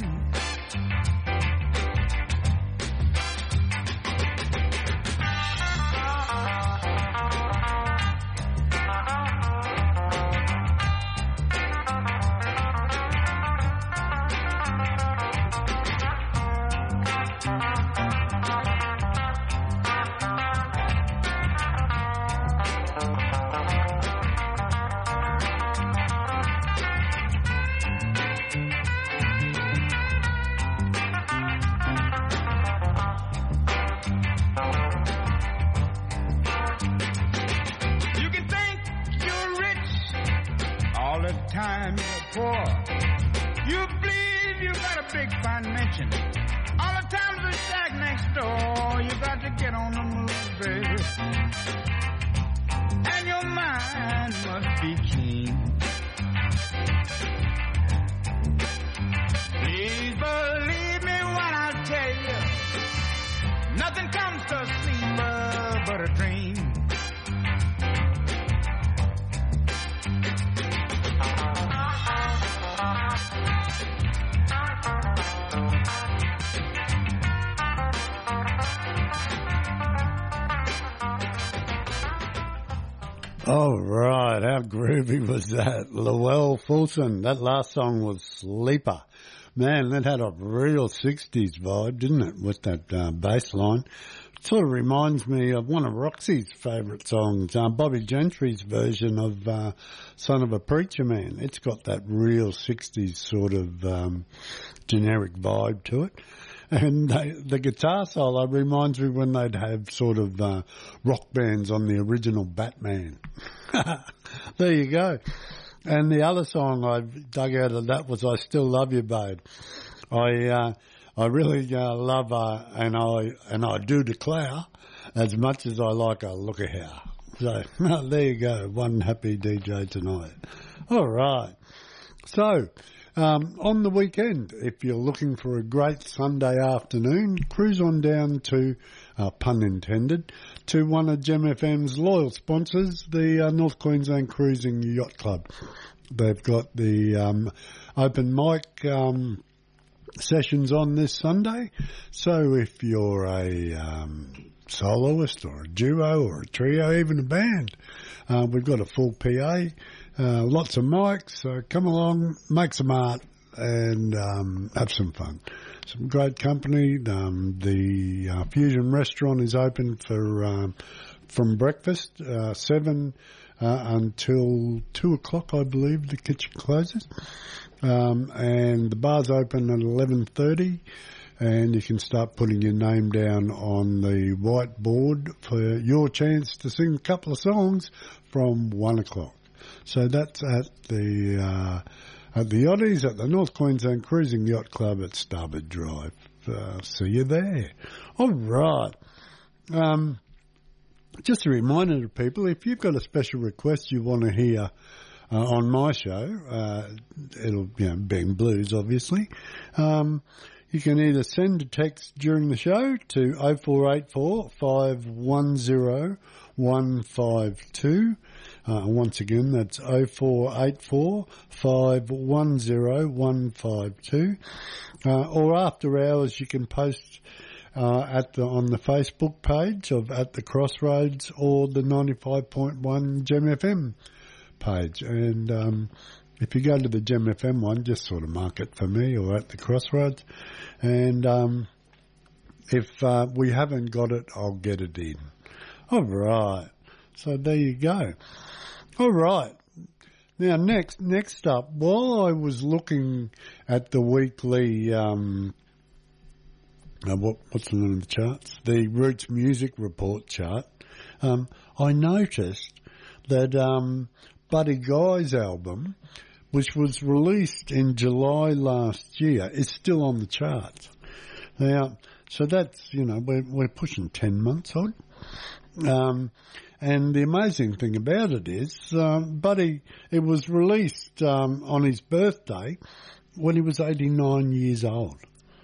All right, how groovy was that? Lowell Fulson, that last song was Sleeper. Man, that had a real sixties vibe, didn't it, with that uh, bass line. It sort of reminds me of one of Roxy's favourite songs, uh, Bobby Gentry's version of uh, Son of a Preacher Man. It's got that real sixties sort of um, generic vibe to it. And they, the guitar solo reminds me when they'd have sort of uh, rock bands on the original Batman. There you go. And the other song I dug out of that was I Still Love You, Babe. I uh, I really uh, love uh, and I and I do declare as much as I like a look at how. So there you go. One happy D J tonight. All right. So. Um, on the weekend, if you're looking for a great Sunday afternoon, cruise on down to, uh, pun intended, to one of Gem F M's loyal sponsors, the uh, North Queensland Cruising Yacht Club. They've got the um, open mic um, sessions on this Sunday, so if you're a um, soloist or a duo or a trio, even a band, uh, we've got a full P A. Uh, lots of mics, so come along, make some art, and um, have some fun. some great company. Um, the uh, Fusion Restaurant is open for um, from breakfast, uh, seven uh, until two o'clock, I believe the kitchen closes. Um, and the bar's open at eleven thirty, and you can start putting your name down on the whiteboard for your chance to sing a couple of songs from one o'clock. So that's at the uh, at the Oddies at the North Queensland Cruising Yacht Club at Starboard Drive. Uh, see you there. All right. Um, just a reminder to people, if you've got a special request you want to hear uh, on my show, uh, it'll, you know, being blues, obviously, um, you can either send a text during the show to oh four eight four, five one zero, one five two. Uh, once again, that's oh four eight four, five one zero, one five two. Uh, or after hours, you can post uh, at the, on the Facebook page of At the Crossroads or the ninety-five point one Gem F M page. And um, if you go to the Gem F M one, just sort of mark it for me or At the Crossroads. And um, if uh, we haven't got it, I'll get it in. All right. So there you go. All right. Now, next next up, while I was looking at the weekly, um, uh, what, what's the name of the charts? The Roots Music Report chart, um, I noticed that um, Buddy Guy's album, which was released in July last year, is still on the charts. Now, so that's, you know, we're, we're pushing ten months on. Um, and the amazing thing about it is, um, Buddy, it was released um, on his birthday when he was eighty-nine years old.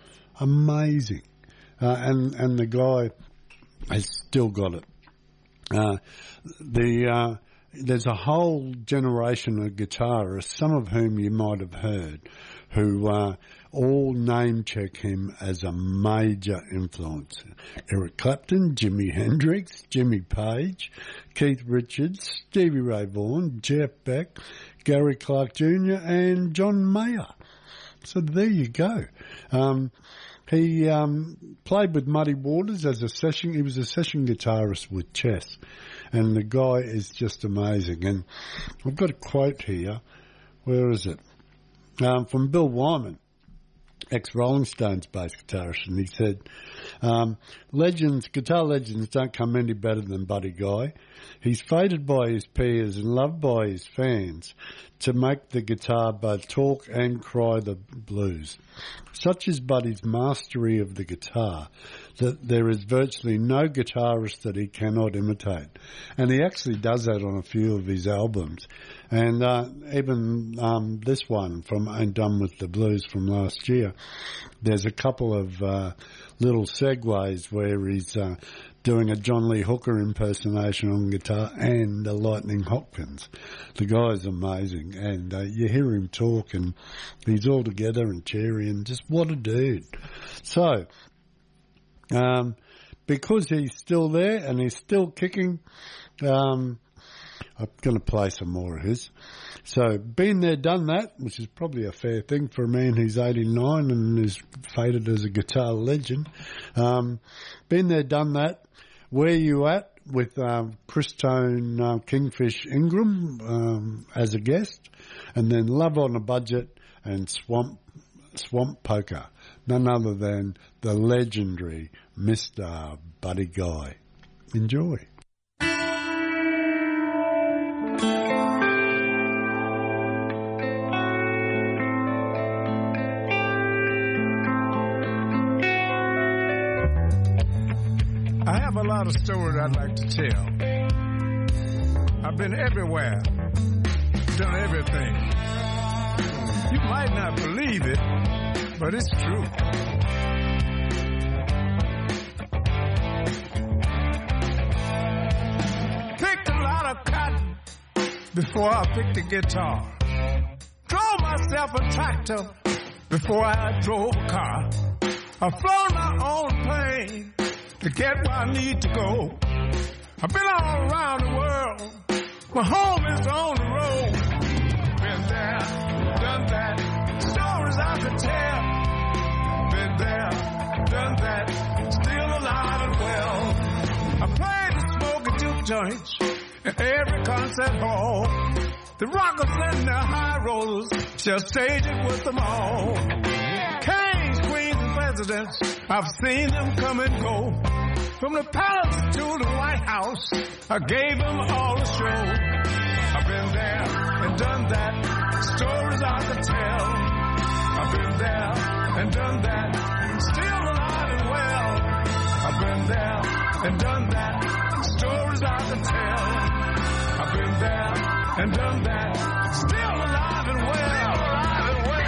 Amazing. Uh, and, and the guy has still got it. Uh, the uh, there's a whole generation of guitarists, some of whom you might have heard, who uh, all name-check him as a major influence. Eric Clapton, Jimi Hendrix, Jimmy Page, Keith Richards, Stevie Ray Vaughan, Jeff Beck, Gary Clark Junior and John Mayer. So there you go. Um, he um, played with Muddy Waters as a session. He was a session guitarist with Chess. And the guy is just amazing. And I've got a quote here. Where is it? Um, from Bill Wyman, ex-Rolling Stones bass guitarist, and he said, um, legends, guitar legends don't come any better than Buddy Guy. He's feted by his peers and loved by his fans to make the guitar both talk and cry the blues. Such is Buddy's mastery of the guitar that there is virtually no guitarist that he cannot imitate. And he actually does that on a few of his albums. And uh, even um, this one from Ain't Done With the Blues from last year, there's a couple of uh, little segues where he's uh, doing a John Lee Hooker impersonation on guitar and the Lightning Hopkins. The guy's amazing, and uh, you hear him talk, and he's all together and cheery, and just what a dude. So, um, because he's still there and he's still kicking, um, I'm going to play some more of his. So, been there, done that, which is probably a fair thing for a man who's eighty-nine and is fated as a guitar legend. Um, been there, done that. Where You At with um, Chris Tone, uh, Kingfish Ingram um, as a guest, and then Love on a Budget and Swamp Swamp Poker, none other than the legendary Mister Buddy Guy. Enjoy. I have a lot of stories I'd like to tell. I've been everywhere, done everything. You might not believe it, but it's true. Picked a lot of cotton before I picked a guitar. Drove myself a tractor before I drove a car. I've flown my own plane to get where I need to go. I've been all around the world. My home is on the road. Been there, done that. Stories I could tell. been there, done that, still alive and well. I played the smoking juke joints in every concert hall. The rockers and the high rollers shall stage it with them all. Kings, queens, and presidents, I've seen them come and go. From the palace to the White House, I gave them all a show. I've been there and done that, stories I could tell. I've been there and done that, still alive and well. I've been there and done that, stories I could tell. I've been there and done that, still alive and well, alive and well.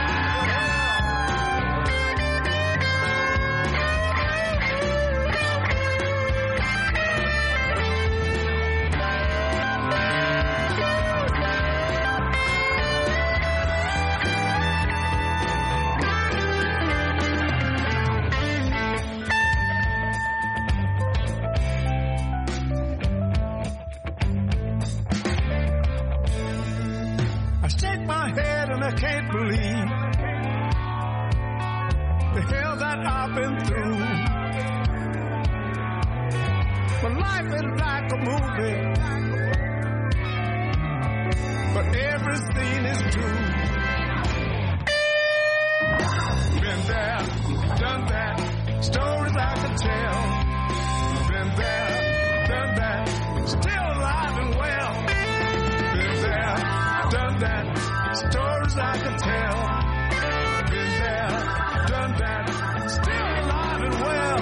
I can't believe the hell that I've been through. But life is like a movie, but every scene is true. Been there, done that, stories I could tell. Been there, done that, still alive and well. Been there, done that, stories I could tell. Been there, done that, still alive and well.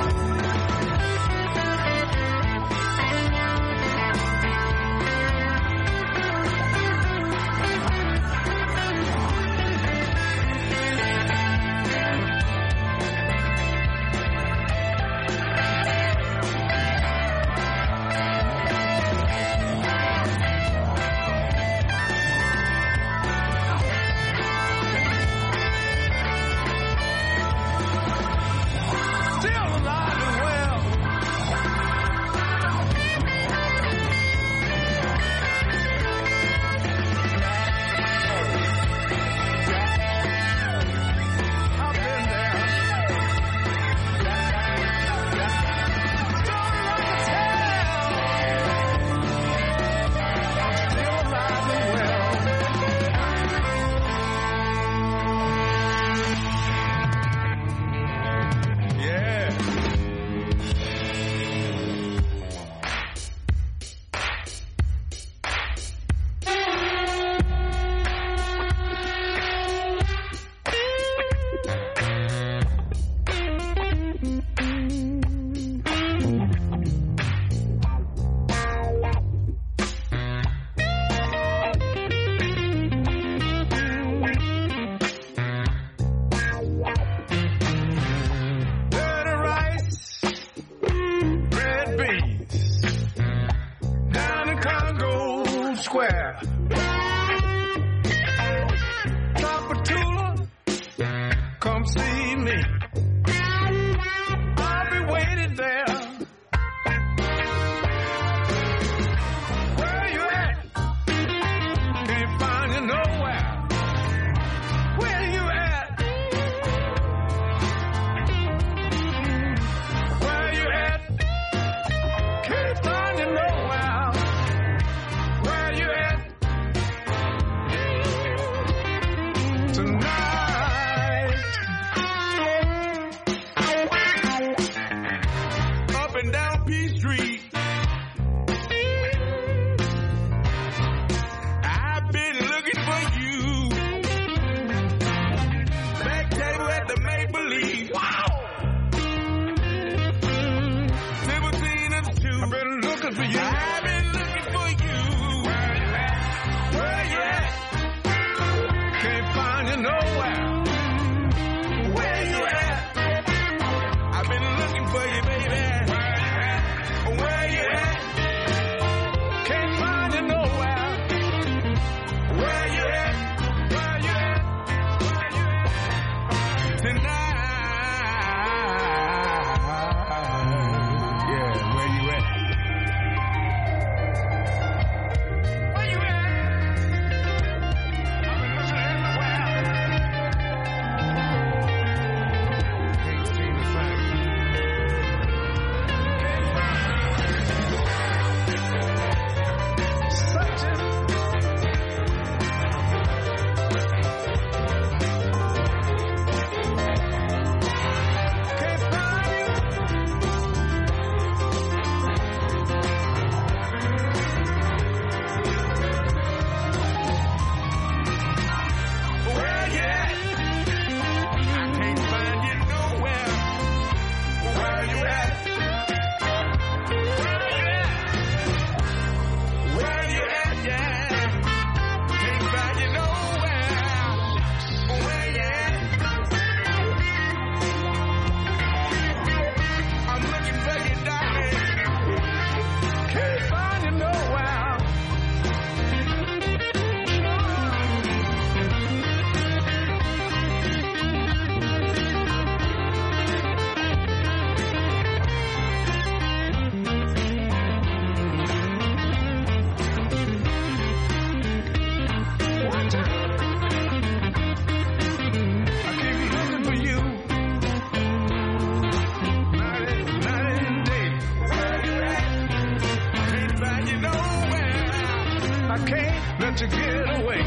can't you get away?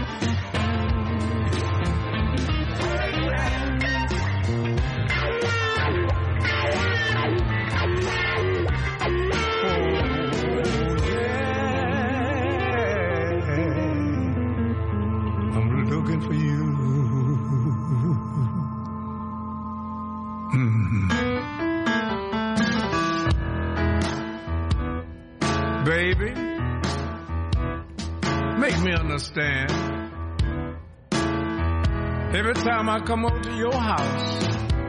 Baby, make me understand. Every time I come over to your house,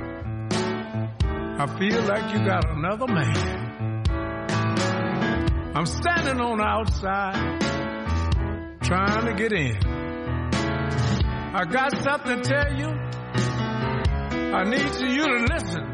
I feel like you got another man. I'm standing on the outside, trying to get in. I got something to tell you. I need you to listen.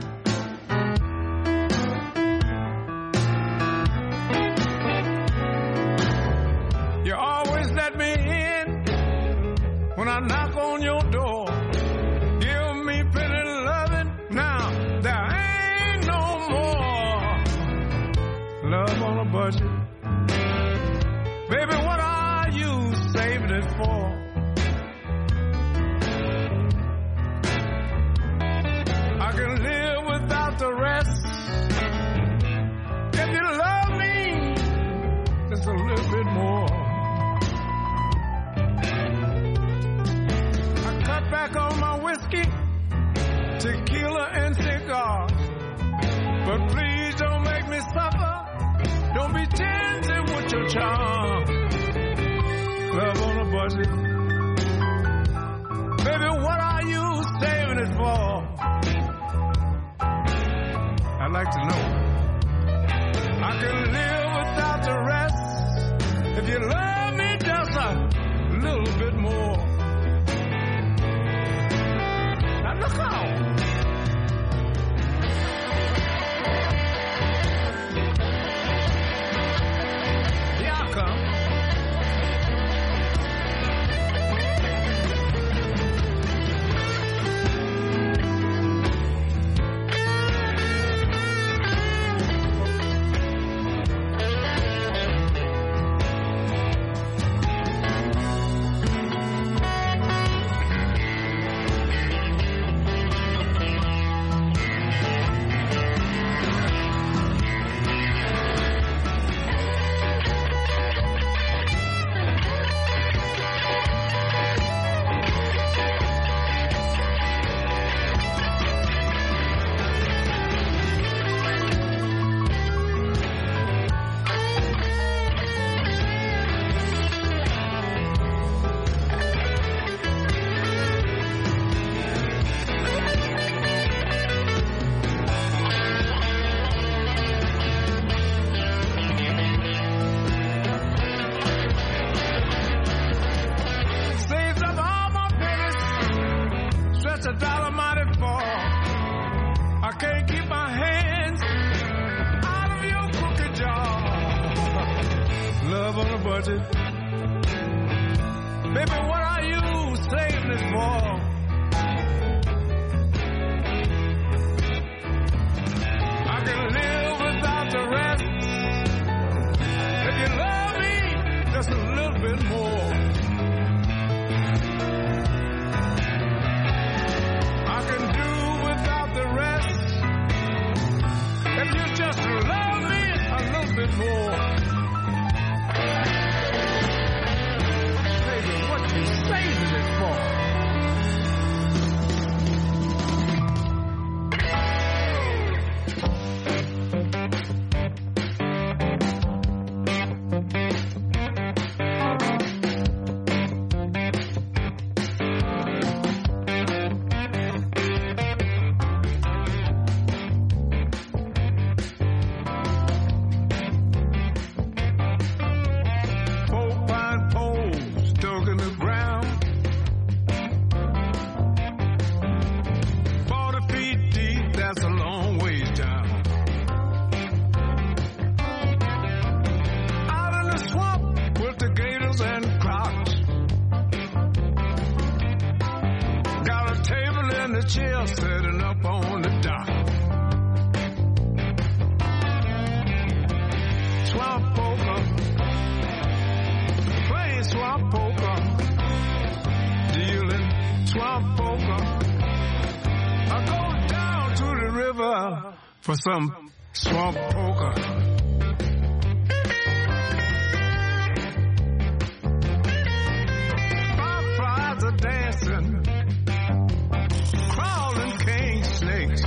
You always let me in when I knock on your door. Give me plenty of loving. Now there ain't no more love on a budget. Baby, what are you saving it for? I can live without the rest. If you love me just a little bit more. Back on my whiskey, tequila and cigars. But please don't make me suffer. Don't be tempted with your charm. Love on a budget. Baby, what are you saving it for? I'd like to know. I can live without the rest. If you love me just a little bit more. Look out! Here I come. A dollar mighty fall. I can't keep my hands out of your cookie jar. Love on a budget. Baby, what are you saving it for? I can live without the rest. If you love me just a little bit more. If you just love me a little bit more. Baby, what you saving it for? Chill sitting up on the dock. Swamp poker, playing swamp river for some swamp poker. Fireflies are dancing, crawling king snakes.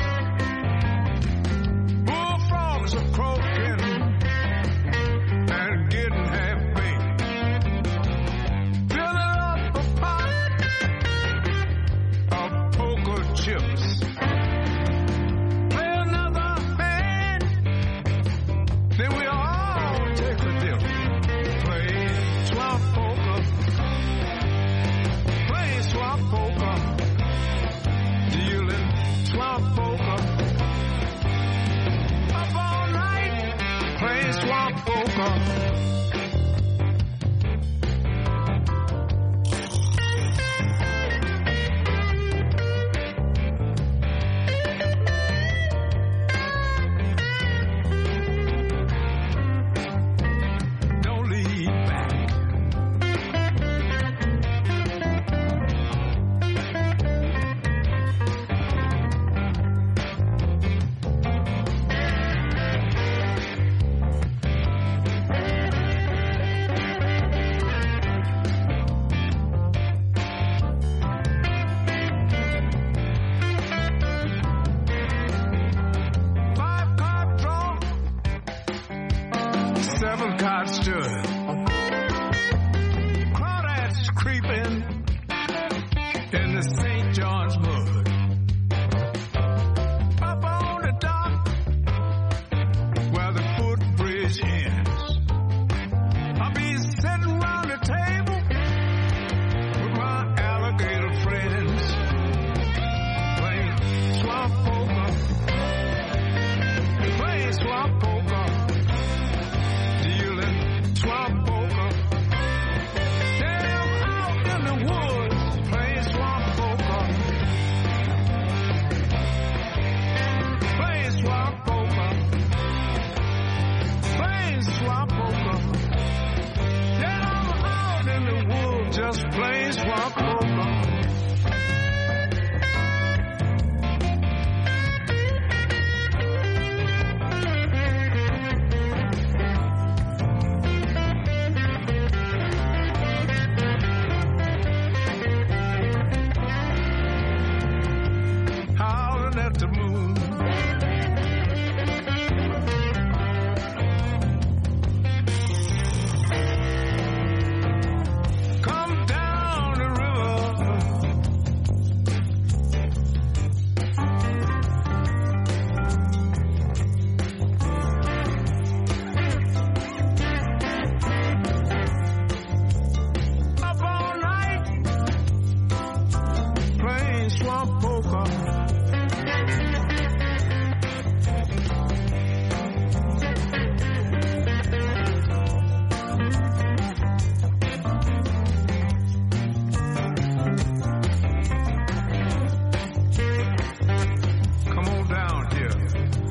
Bullfrogs are croaking and getting half baked. Filling up a pot of poker chips. Play another hand, then we all take a dip. Play swamp poker. Play swamp poker. Dealing swamp poker. Up all night, playing swamp poker. Don't lean back. Five card draw, seven cards stood. Crawdads creeping in the Saint John's mud. Up on the dock where the footbridge ends, I'll be sitting round the table with my alligator friends, playing swamp poker, playing swamp poker, dealing swamp poker. Damn, out in the woods, playing swamp poker, playing swamp poker, playing swamp poker. Damn, out in the woods, just playing swamp poker. Howling at the moon. Come down the river. Up all night, playing swamp poker. Come on down here.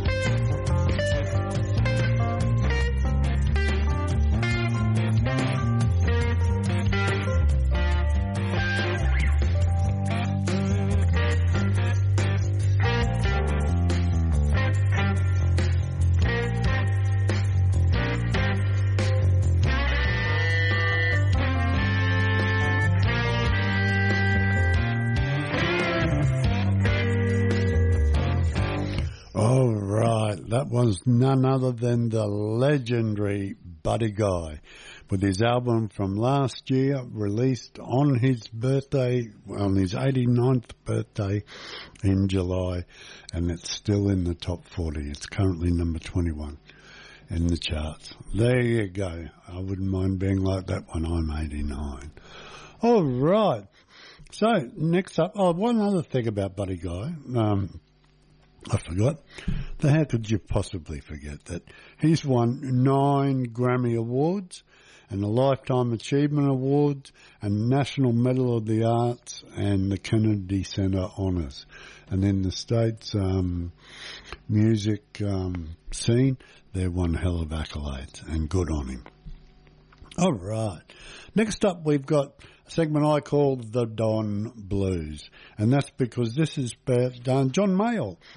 All right, that was none other than the legendary Buddy Guy with his album from last year, released on his birthday, on his eighty-ninth birthday in July, and it's still in the top forty. It's currently number twenty-one in the charts. There you go. I wouldn't mind being like that when I'm eighty-nine. All right. So, next up, oh, one other thing about Buddy Guy. Um, I forgot. How could you possibly forget that? He's won nine Grammy Awards and a Lifetime Achievement Award and National Medal of the Arts and the Kennedy Center Honours. And in the States um, music um, scene, they've won hell of accolades, and good on him. All right. Next up, we've got a segment I call the Don Blues, and that's because this is about uh, John Mayall.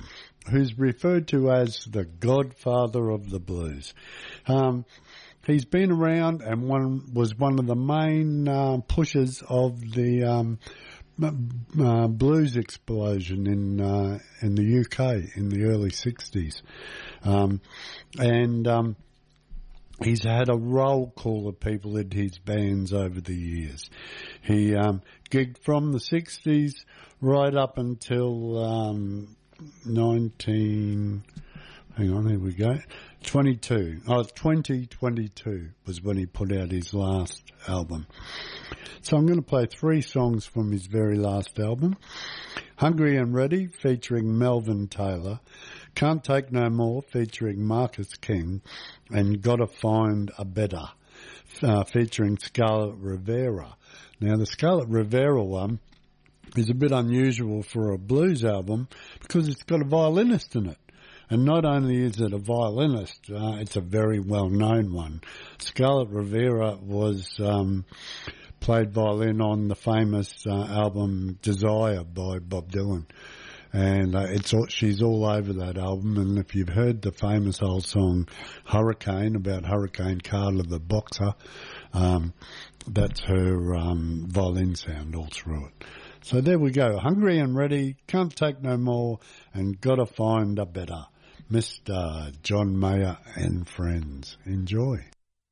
who's referred to as the godfather of the blues. Um, he's been around and one was one of the main uh, pushers of the um, uh, blues explosion in uh, in the U K in the early sixties. Um, and um, he's had a roll call of people in his bands over the years. He um, gigged from the sixties right up until um, nineteen... Hang on, here we go. twenty-two. Oh, twenty twenty-two was when he put out his last album. So I'm going to play three songs from his very last album. Hungry and Ready, featuring Melvin Taylor. Can't Take No More, featuring Marcus King. And Gotta Find a Better, uh, featuring Scarlett Rivera. Now, the Scarlett Rivera one is a bit unusual for a blues album because it's got a violinist in it. And not only is it a violinist, uh, it's a very well-known one. Scarlett Rivera was um, played violin on the famous uh, album Desire by Bob Dylan. And uh, it's all, she's all over that album. And if you've heard the famous old song Hurricane, about Hurricane Carter the boxer, um, that's her um, violin sound all through it. So there we go. Hungry and Ready, Can't Take No More, and Gotta Find a Better. Mister John Mayer and Friends. Enjoy.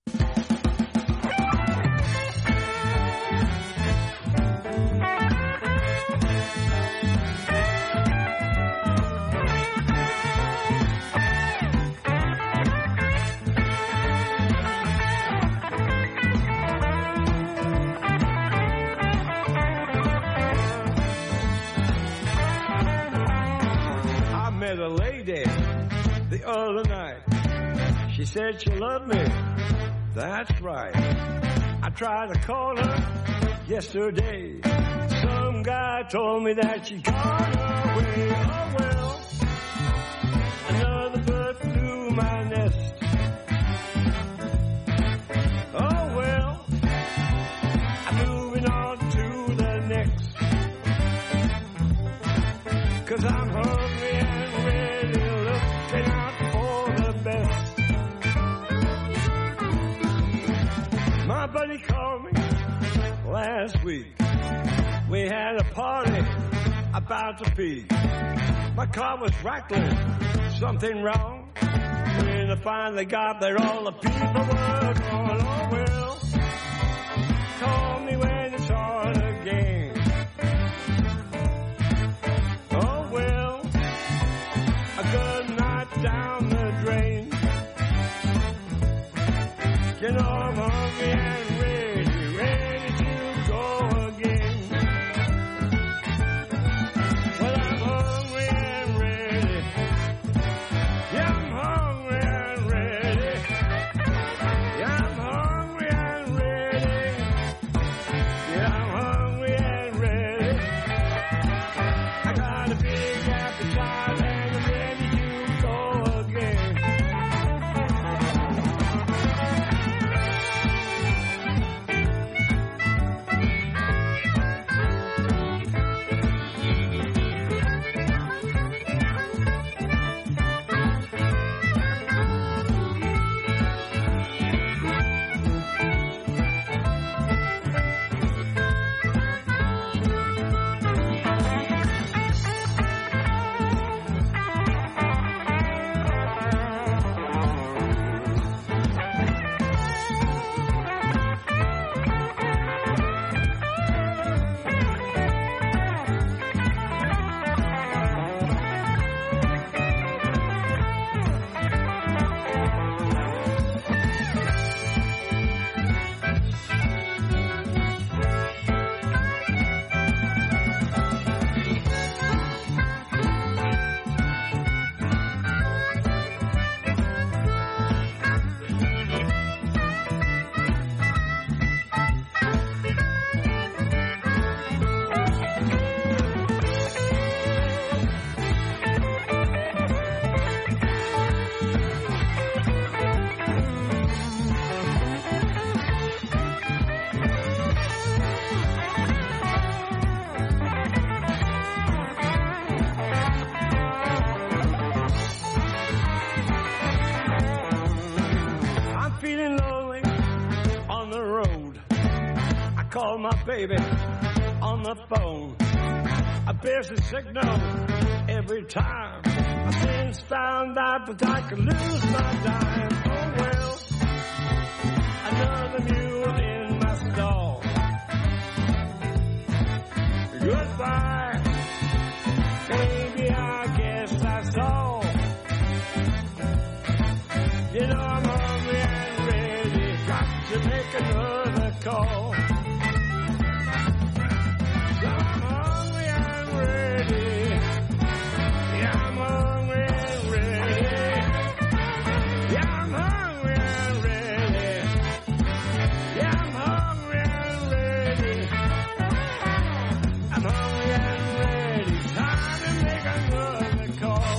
I met a lady the other night. She said she loved me. That's right. I tried to call her yesterday. Some guy told me that she gone away. Oh well, another bird flew my nest. Oh well, I'm moving on to the next. 'Cause I'm hungry and ready, looking out for the best. My buddy called me last week. We had a party about to peak. My car was rattling, something wrong. When I finally got there, all the people were gone. Oh well, call me when it's on again. Oh well, a good night down the drain. You know I'm hungry and ready, ready to go again. Well, I'm hungry and ready. Yeah, I'm hungry and ready. Yeah, I'm hungry and ready. Yeah, I'm hungry and ready. I got a big appetite and I'm ready to go again. my baby on the phone. A busy signal every time. I since found out that I could lose my dime. Oh well, another mule in my stall. Goodbye, baby, I guess that's all. You know I'm hungry and ready, got to make another call. So I'm hungry and ready, yeah, I'm hungry and ready, yeah, I'm hungry and ready, yeah, I'm hungry and ready, I'm hungry and ready, time to make another call.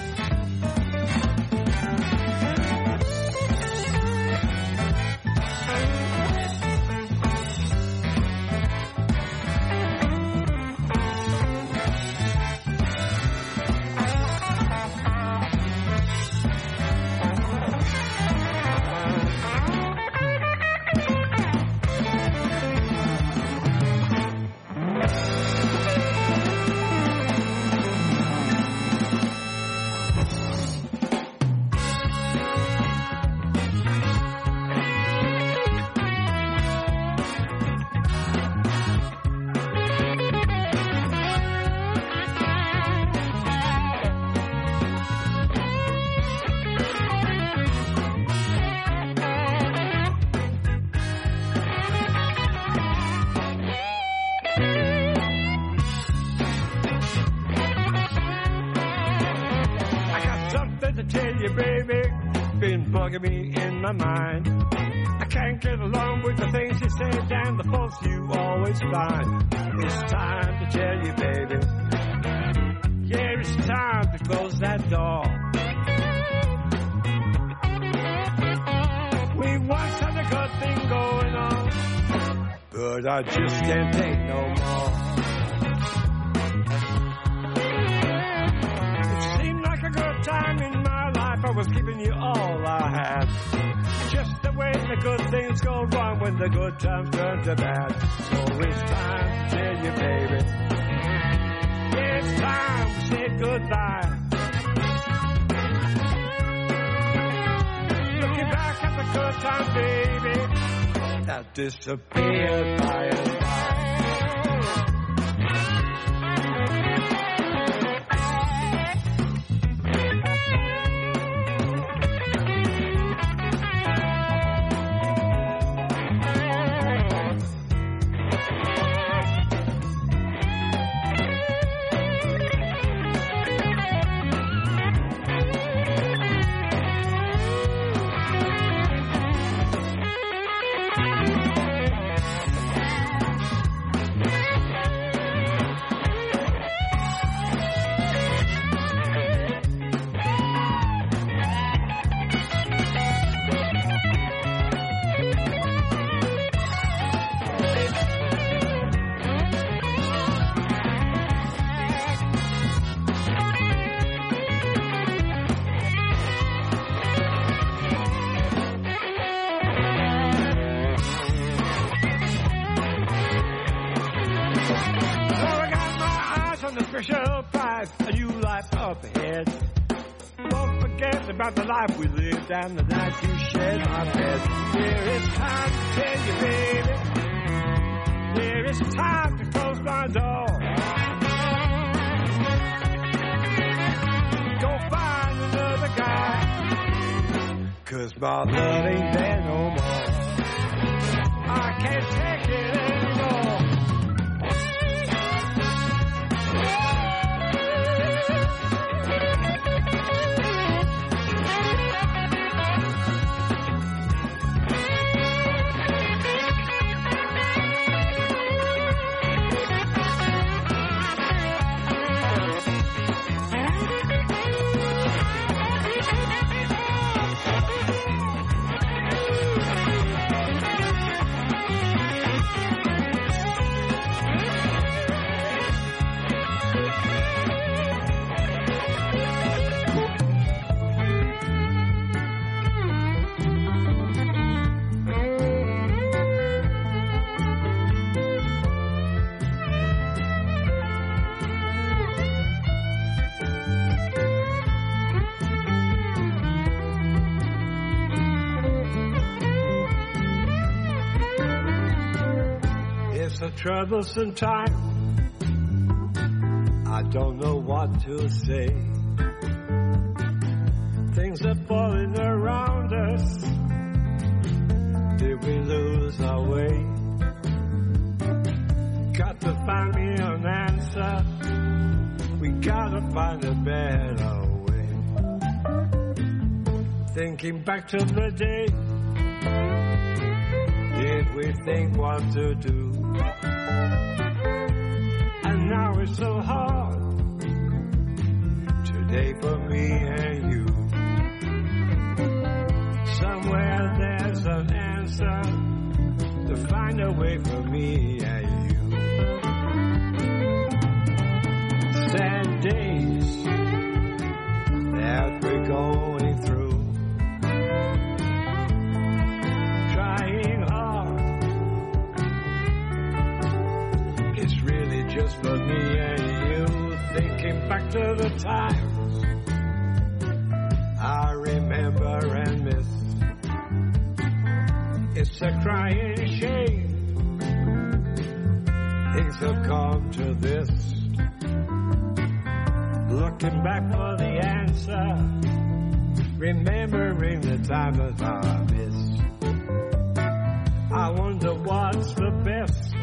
Bugging me in my mind. I can't get along with the things you say and the faults you always find. It's time to tell you, baby. Yeah, it's time to close that door. We once had a good thing going on, but I just can't take no more. It seemed like a good time in my life. I was giving you all I had. Just the way the good things go wrong when the good times turn to bad. So it's time to tell you, baby. Yeah, it's time to say goodbye. Looking back at the good times, baby, that disappeared by and by. A new life up ahead. Don't forget about the life we lived and the nights you shared my bed. Here it's time to tell you, baby. Here it's time to close my door. Go find another guy, 'cause my love ain't there no more. I can't take it anymore. It's a troublesome time. I don't know what to say. Things are falling around us. Did we lose our way? Got to find me an answer. We gotta find a better way. Thinking back to the day, did we think what to do? And now it's so hard today for me and you. Somewhere there's an answer to find a way for me and you. Sad days that we're going through, trying hard. It's really just for me and you. Thinking back to the times I remember and miss. It's a crying shame things have come to this. Looking back for the answer, remembering the time that I missed. I wonder what's the best.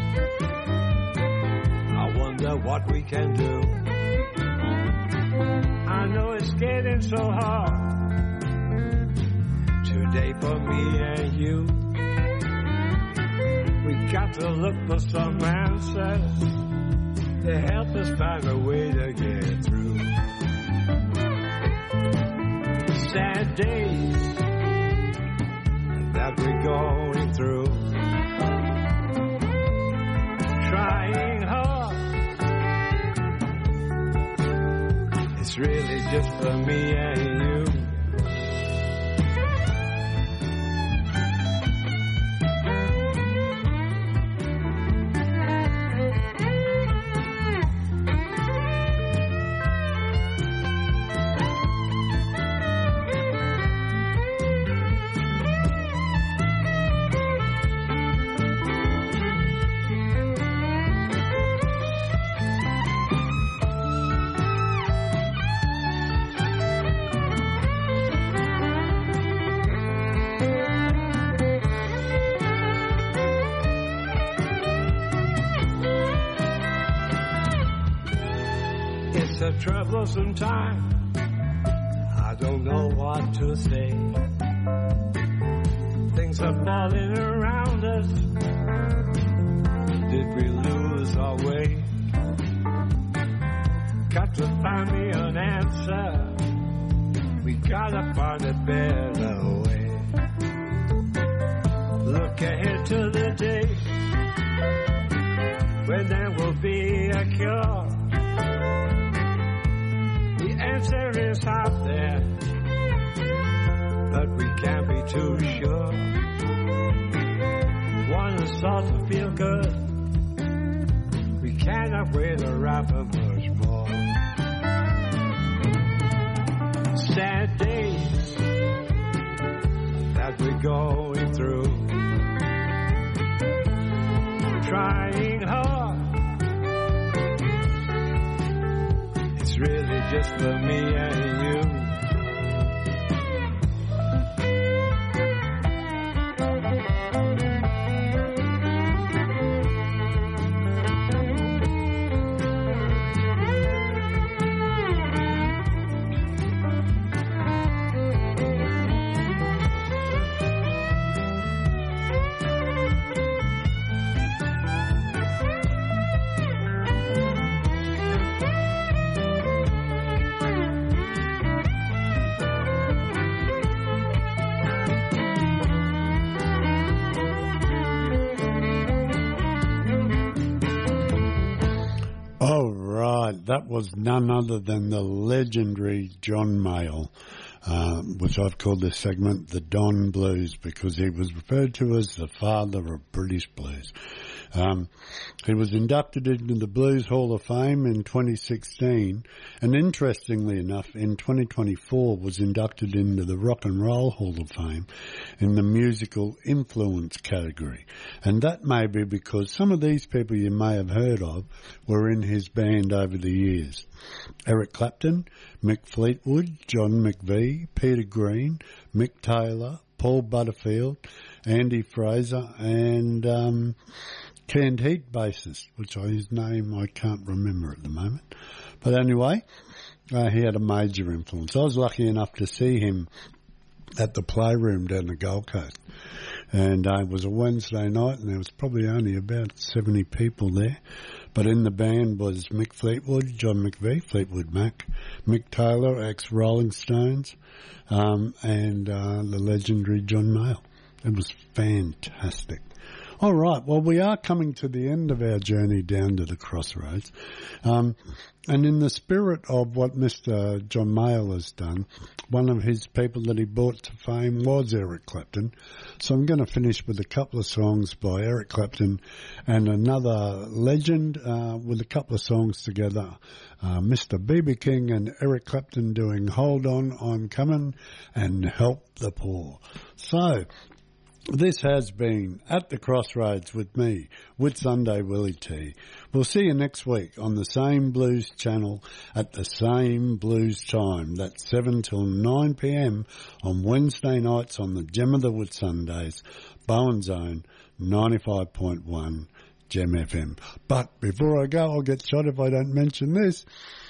I wonder what we can do. I know it's getting so hard today for me and you. We got to look for some answers to help us find a way to get through. Sad days that we're going through, trying hard. It's really just for me and you. Troublesome time. I don't know what to say. Things are falling around us. Did we lose our way? Got to find me an answer. We gotta find a better way. Look ahead to the day when there will be a cure. The answer is out there, but we can't be too sure. Want us all to feel good. We cannot wait around for much more. Sad days that we're going through, trying hard. It's really just for me and you. That was none other than the legendary John Mayall uh, which I've called this segment the Don Blues, because he was referred to as the father of British blues. Um, he was inducted into the Blues Hall of Fame in twenty sixteen, and interestingly enough, in twenty twenty-four was inducted into the Rock and Roll Hall of Fame in the musical influence category. And that may be because some of these people you may have heard of were in his band over the years. Eric Clapton, Mick Fleetwood, John McVie, Peter Green, Mick Taylor, Paul Butterfield, Andy Fraser, and um, Canned Heat bassist, which I, his name I can't remember at the moment. But anyway, uh, he had a major influence. I was lucky enough to see him at the Playroom down the Gold Coast. And uh, it was a Wednesday night, and there was probably only about seventy people there. But in the band was Mick Fleetwood, John McVie, Fleetwood Mac, Mick Taylor, ex-Rolling Stones, um, and uh, the legendary John Mayall. It was fantastic. All right, well, we are coming to the end of our journey down to the Crossroads. Um, and in the spirit of what Mister John Mayall has done, one of his people that he brought to fame was Eric Clapton. So I'm going to finish with a couple of songs by Eric Clapton and another legend uh, with a couple of songs together. Uh, Mister B B King and Eric Clapton doing Hold On, I'm Coming and Help the Poor. So this has been At the Crossroads with me, Whitsunday Willie T. We'll see you next week on the same blues channel at the same blues time. That's seven till nine p.m. on Wednesday nights on the Gem of the Whitsundays, Bowen Zone, ninety-five point one Gem F M. But before I go, I'll get shot if I don't mention this.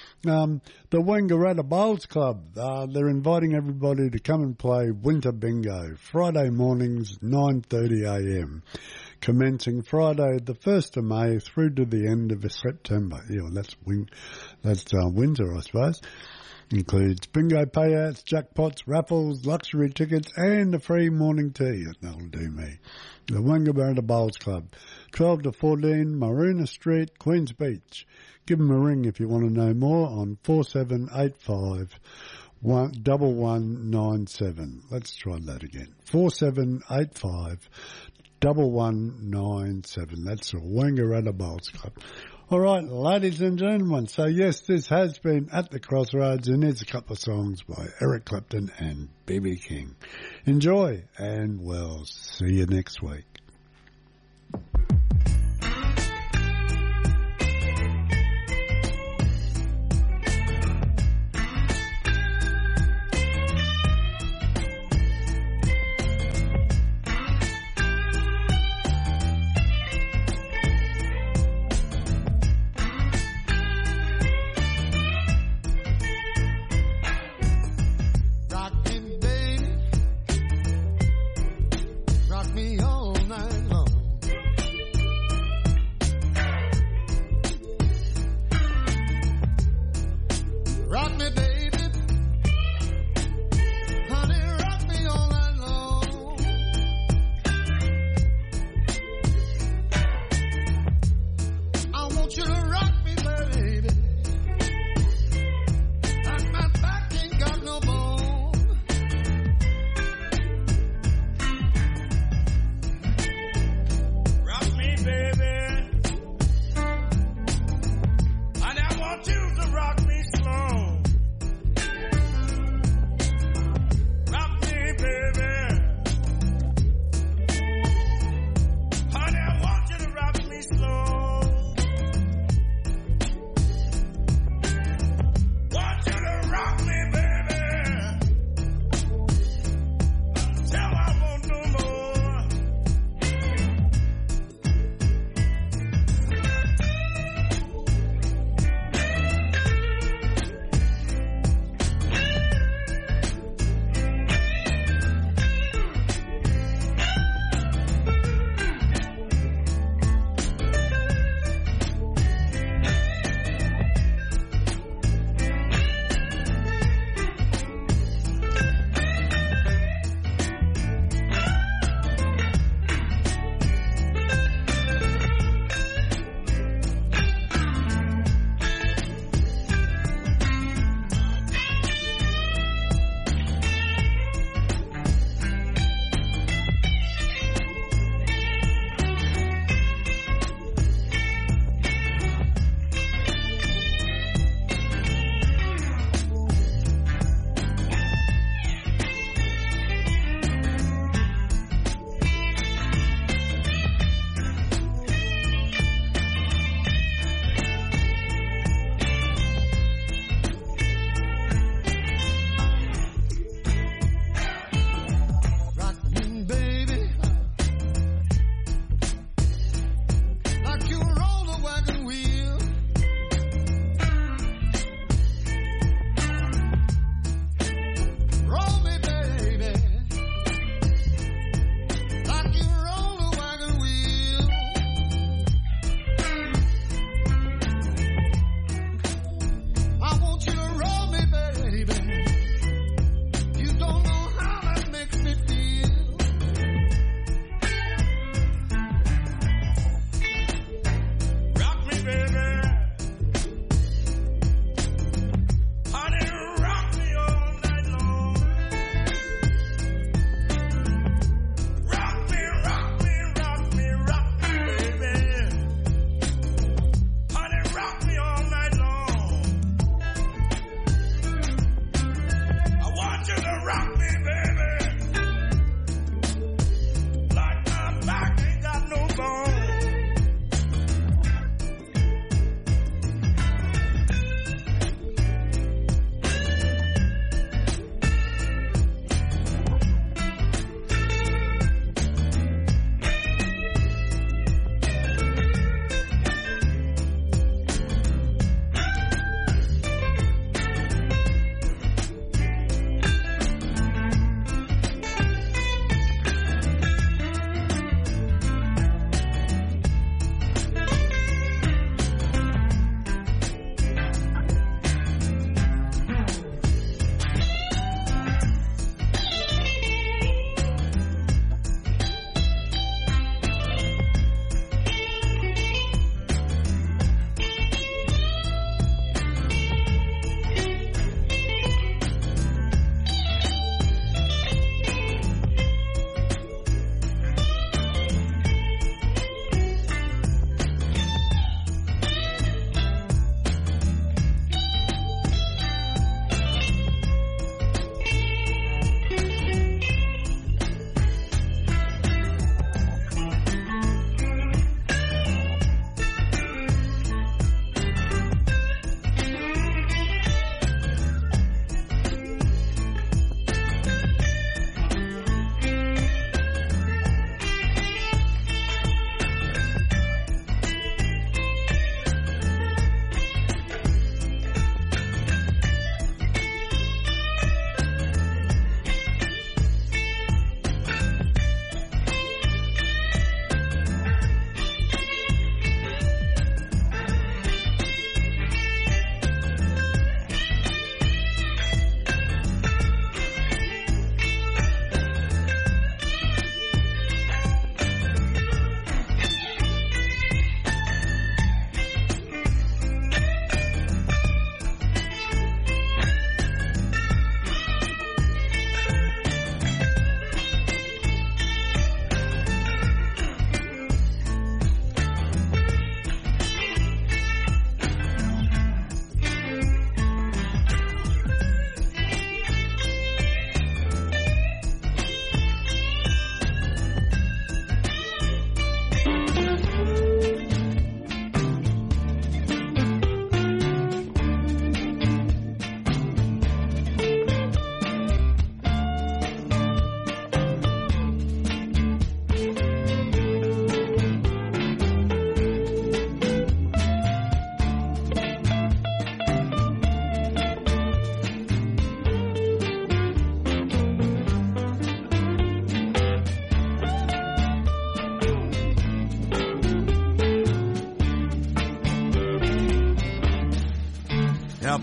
Um, the Wangaratta Bowls Club, uh, they're inviting everybody to come and play Winter Bingo, Friday mornings, nine thirty a.m., commencing Friday the first of May through to the end of September. Yeah, well, that's win- that's uh, winter, I suppose. Includes bingo payouts, jackpots, raffles, luxury tickets, and a free morning tea. That'll do me. The Wangaratta Bowls Club, twelve to fourteen, Maruna Street, Queens Beach. Give them a ring if you want to know more on four seven eight five, one one nine seven. Let's try that again. four seven eight five, one one nine seven. That's the Wangaratta Bowls Club. All right, ladies and gentlemen, so yes, this has been At the Crossroads, and here's a couple of songs by Eric Clapton and B B King. Enjoy, and we'll see you next week.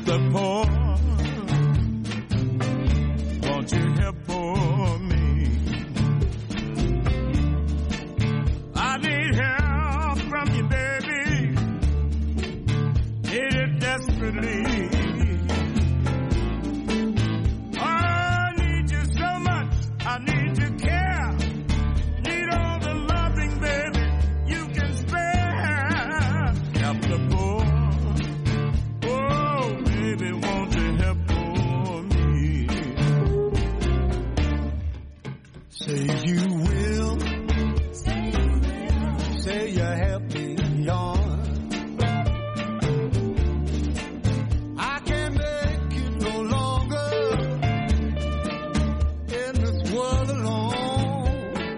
the poor. Won't you help for me? I need help from you, baby. Need it desperately. I need you so much. I need your care. Need all the loving, baby, you can spare. Help the poor. Oh, baby, won't you help for me? Say you will. Say you will. Say you're happy and young. I can't make it no longer in this world alone.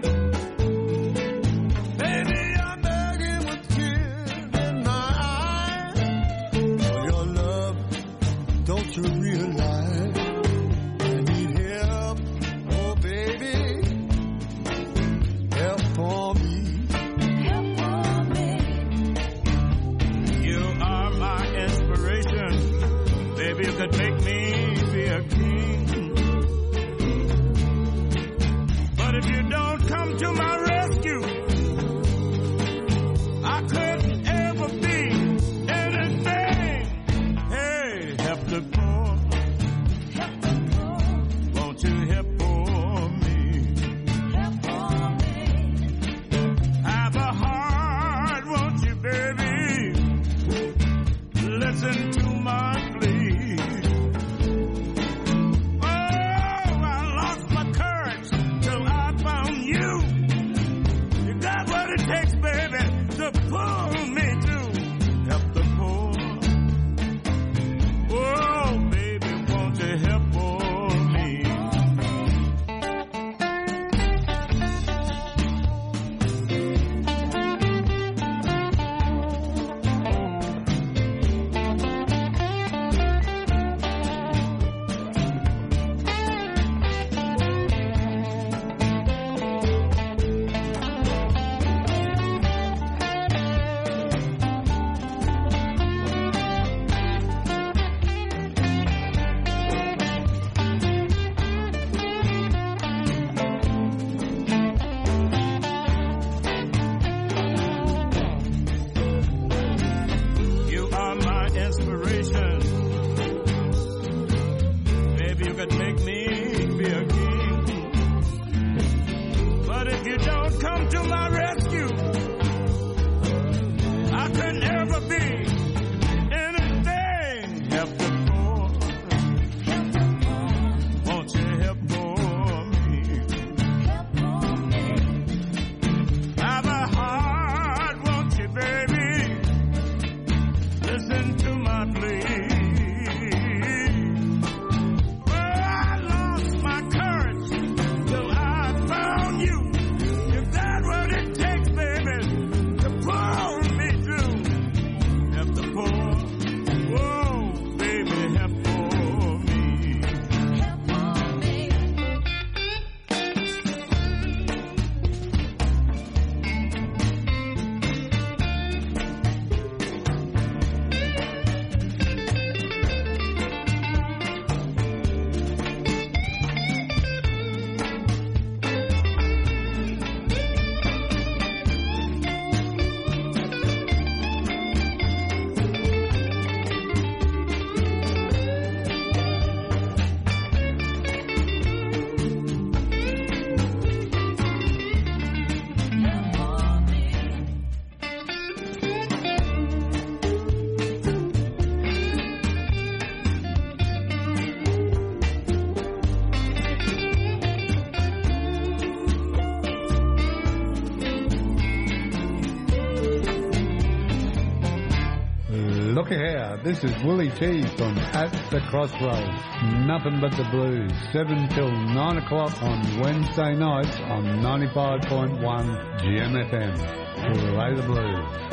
Baby, I'm begging with tears in my eyes for your love. Don't you realize I need help? Oh, baby, help for me. Help for me. You are my inspiration. Baby, you could make me be a king. But if you don't come to my rescue, I couldn't ever be anything. Hey, help the poor. Help the poor. Won't you help for me? Help for me. Have a heart, won't you, baby? Listen to my plea. Oh, I lost my courage till I found you. You got what it takes, baby, to pull me through. Help the poor. Oh, baby, won't you help for me? You are my inspiration. Maybe you could make me be a king. But if you don't come to my rescue, I could never be anything. Help the poor. Help the poor. Won't you help for me? Help for me. Have a heart, won't you, baby? Listen to my plea. Well, I lost my courage till I found you. You got what it takes, baby, to pull me through. Help the poor. Whoa, baby, help for me. Help for me. Look here, this is Willie T from At the Crossroads. Nothing but the blues. seven till nine o'clock on Wednesday nights on ninety-five point one G M F M. Play the blues.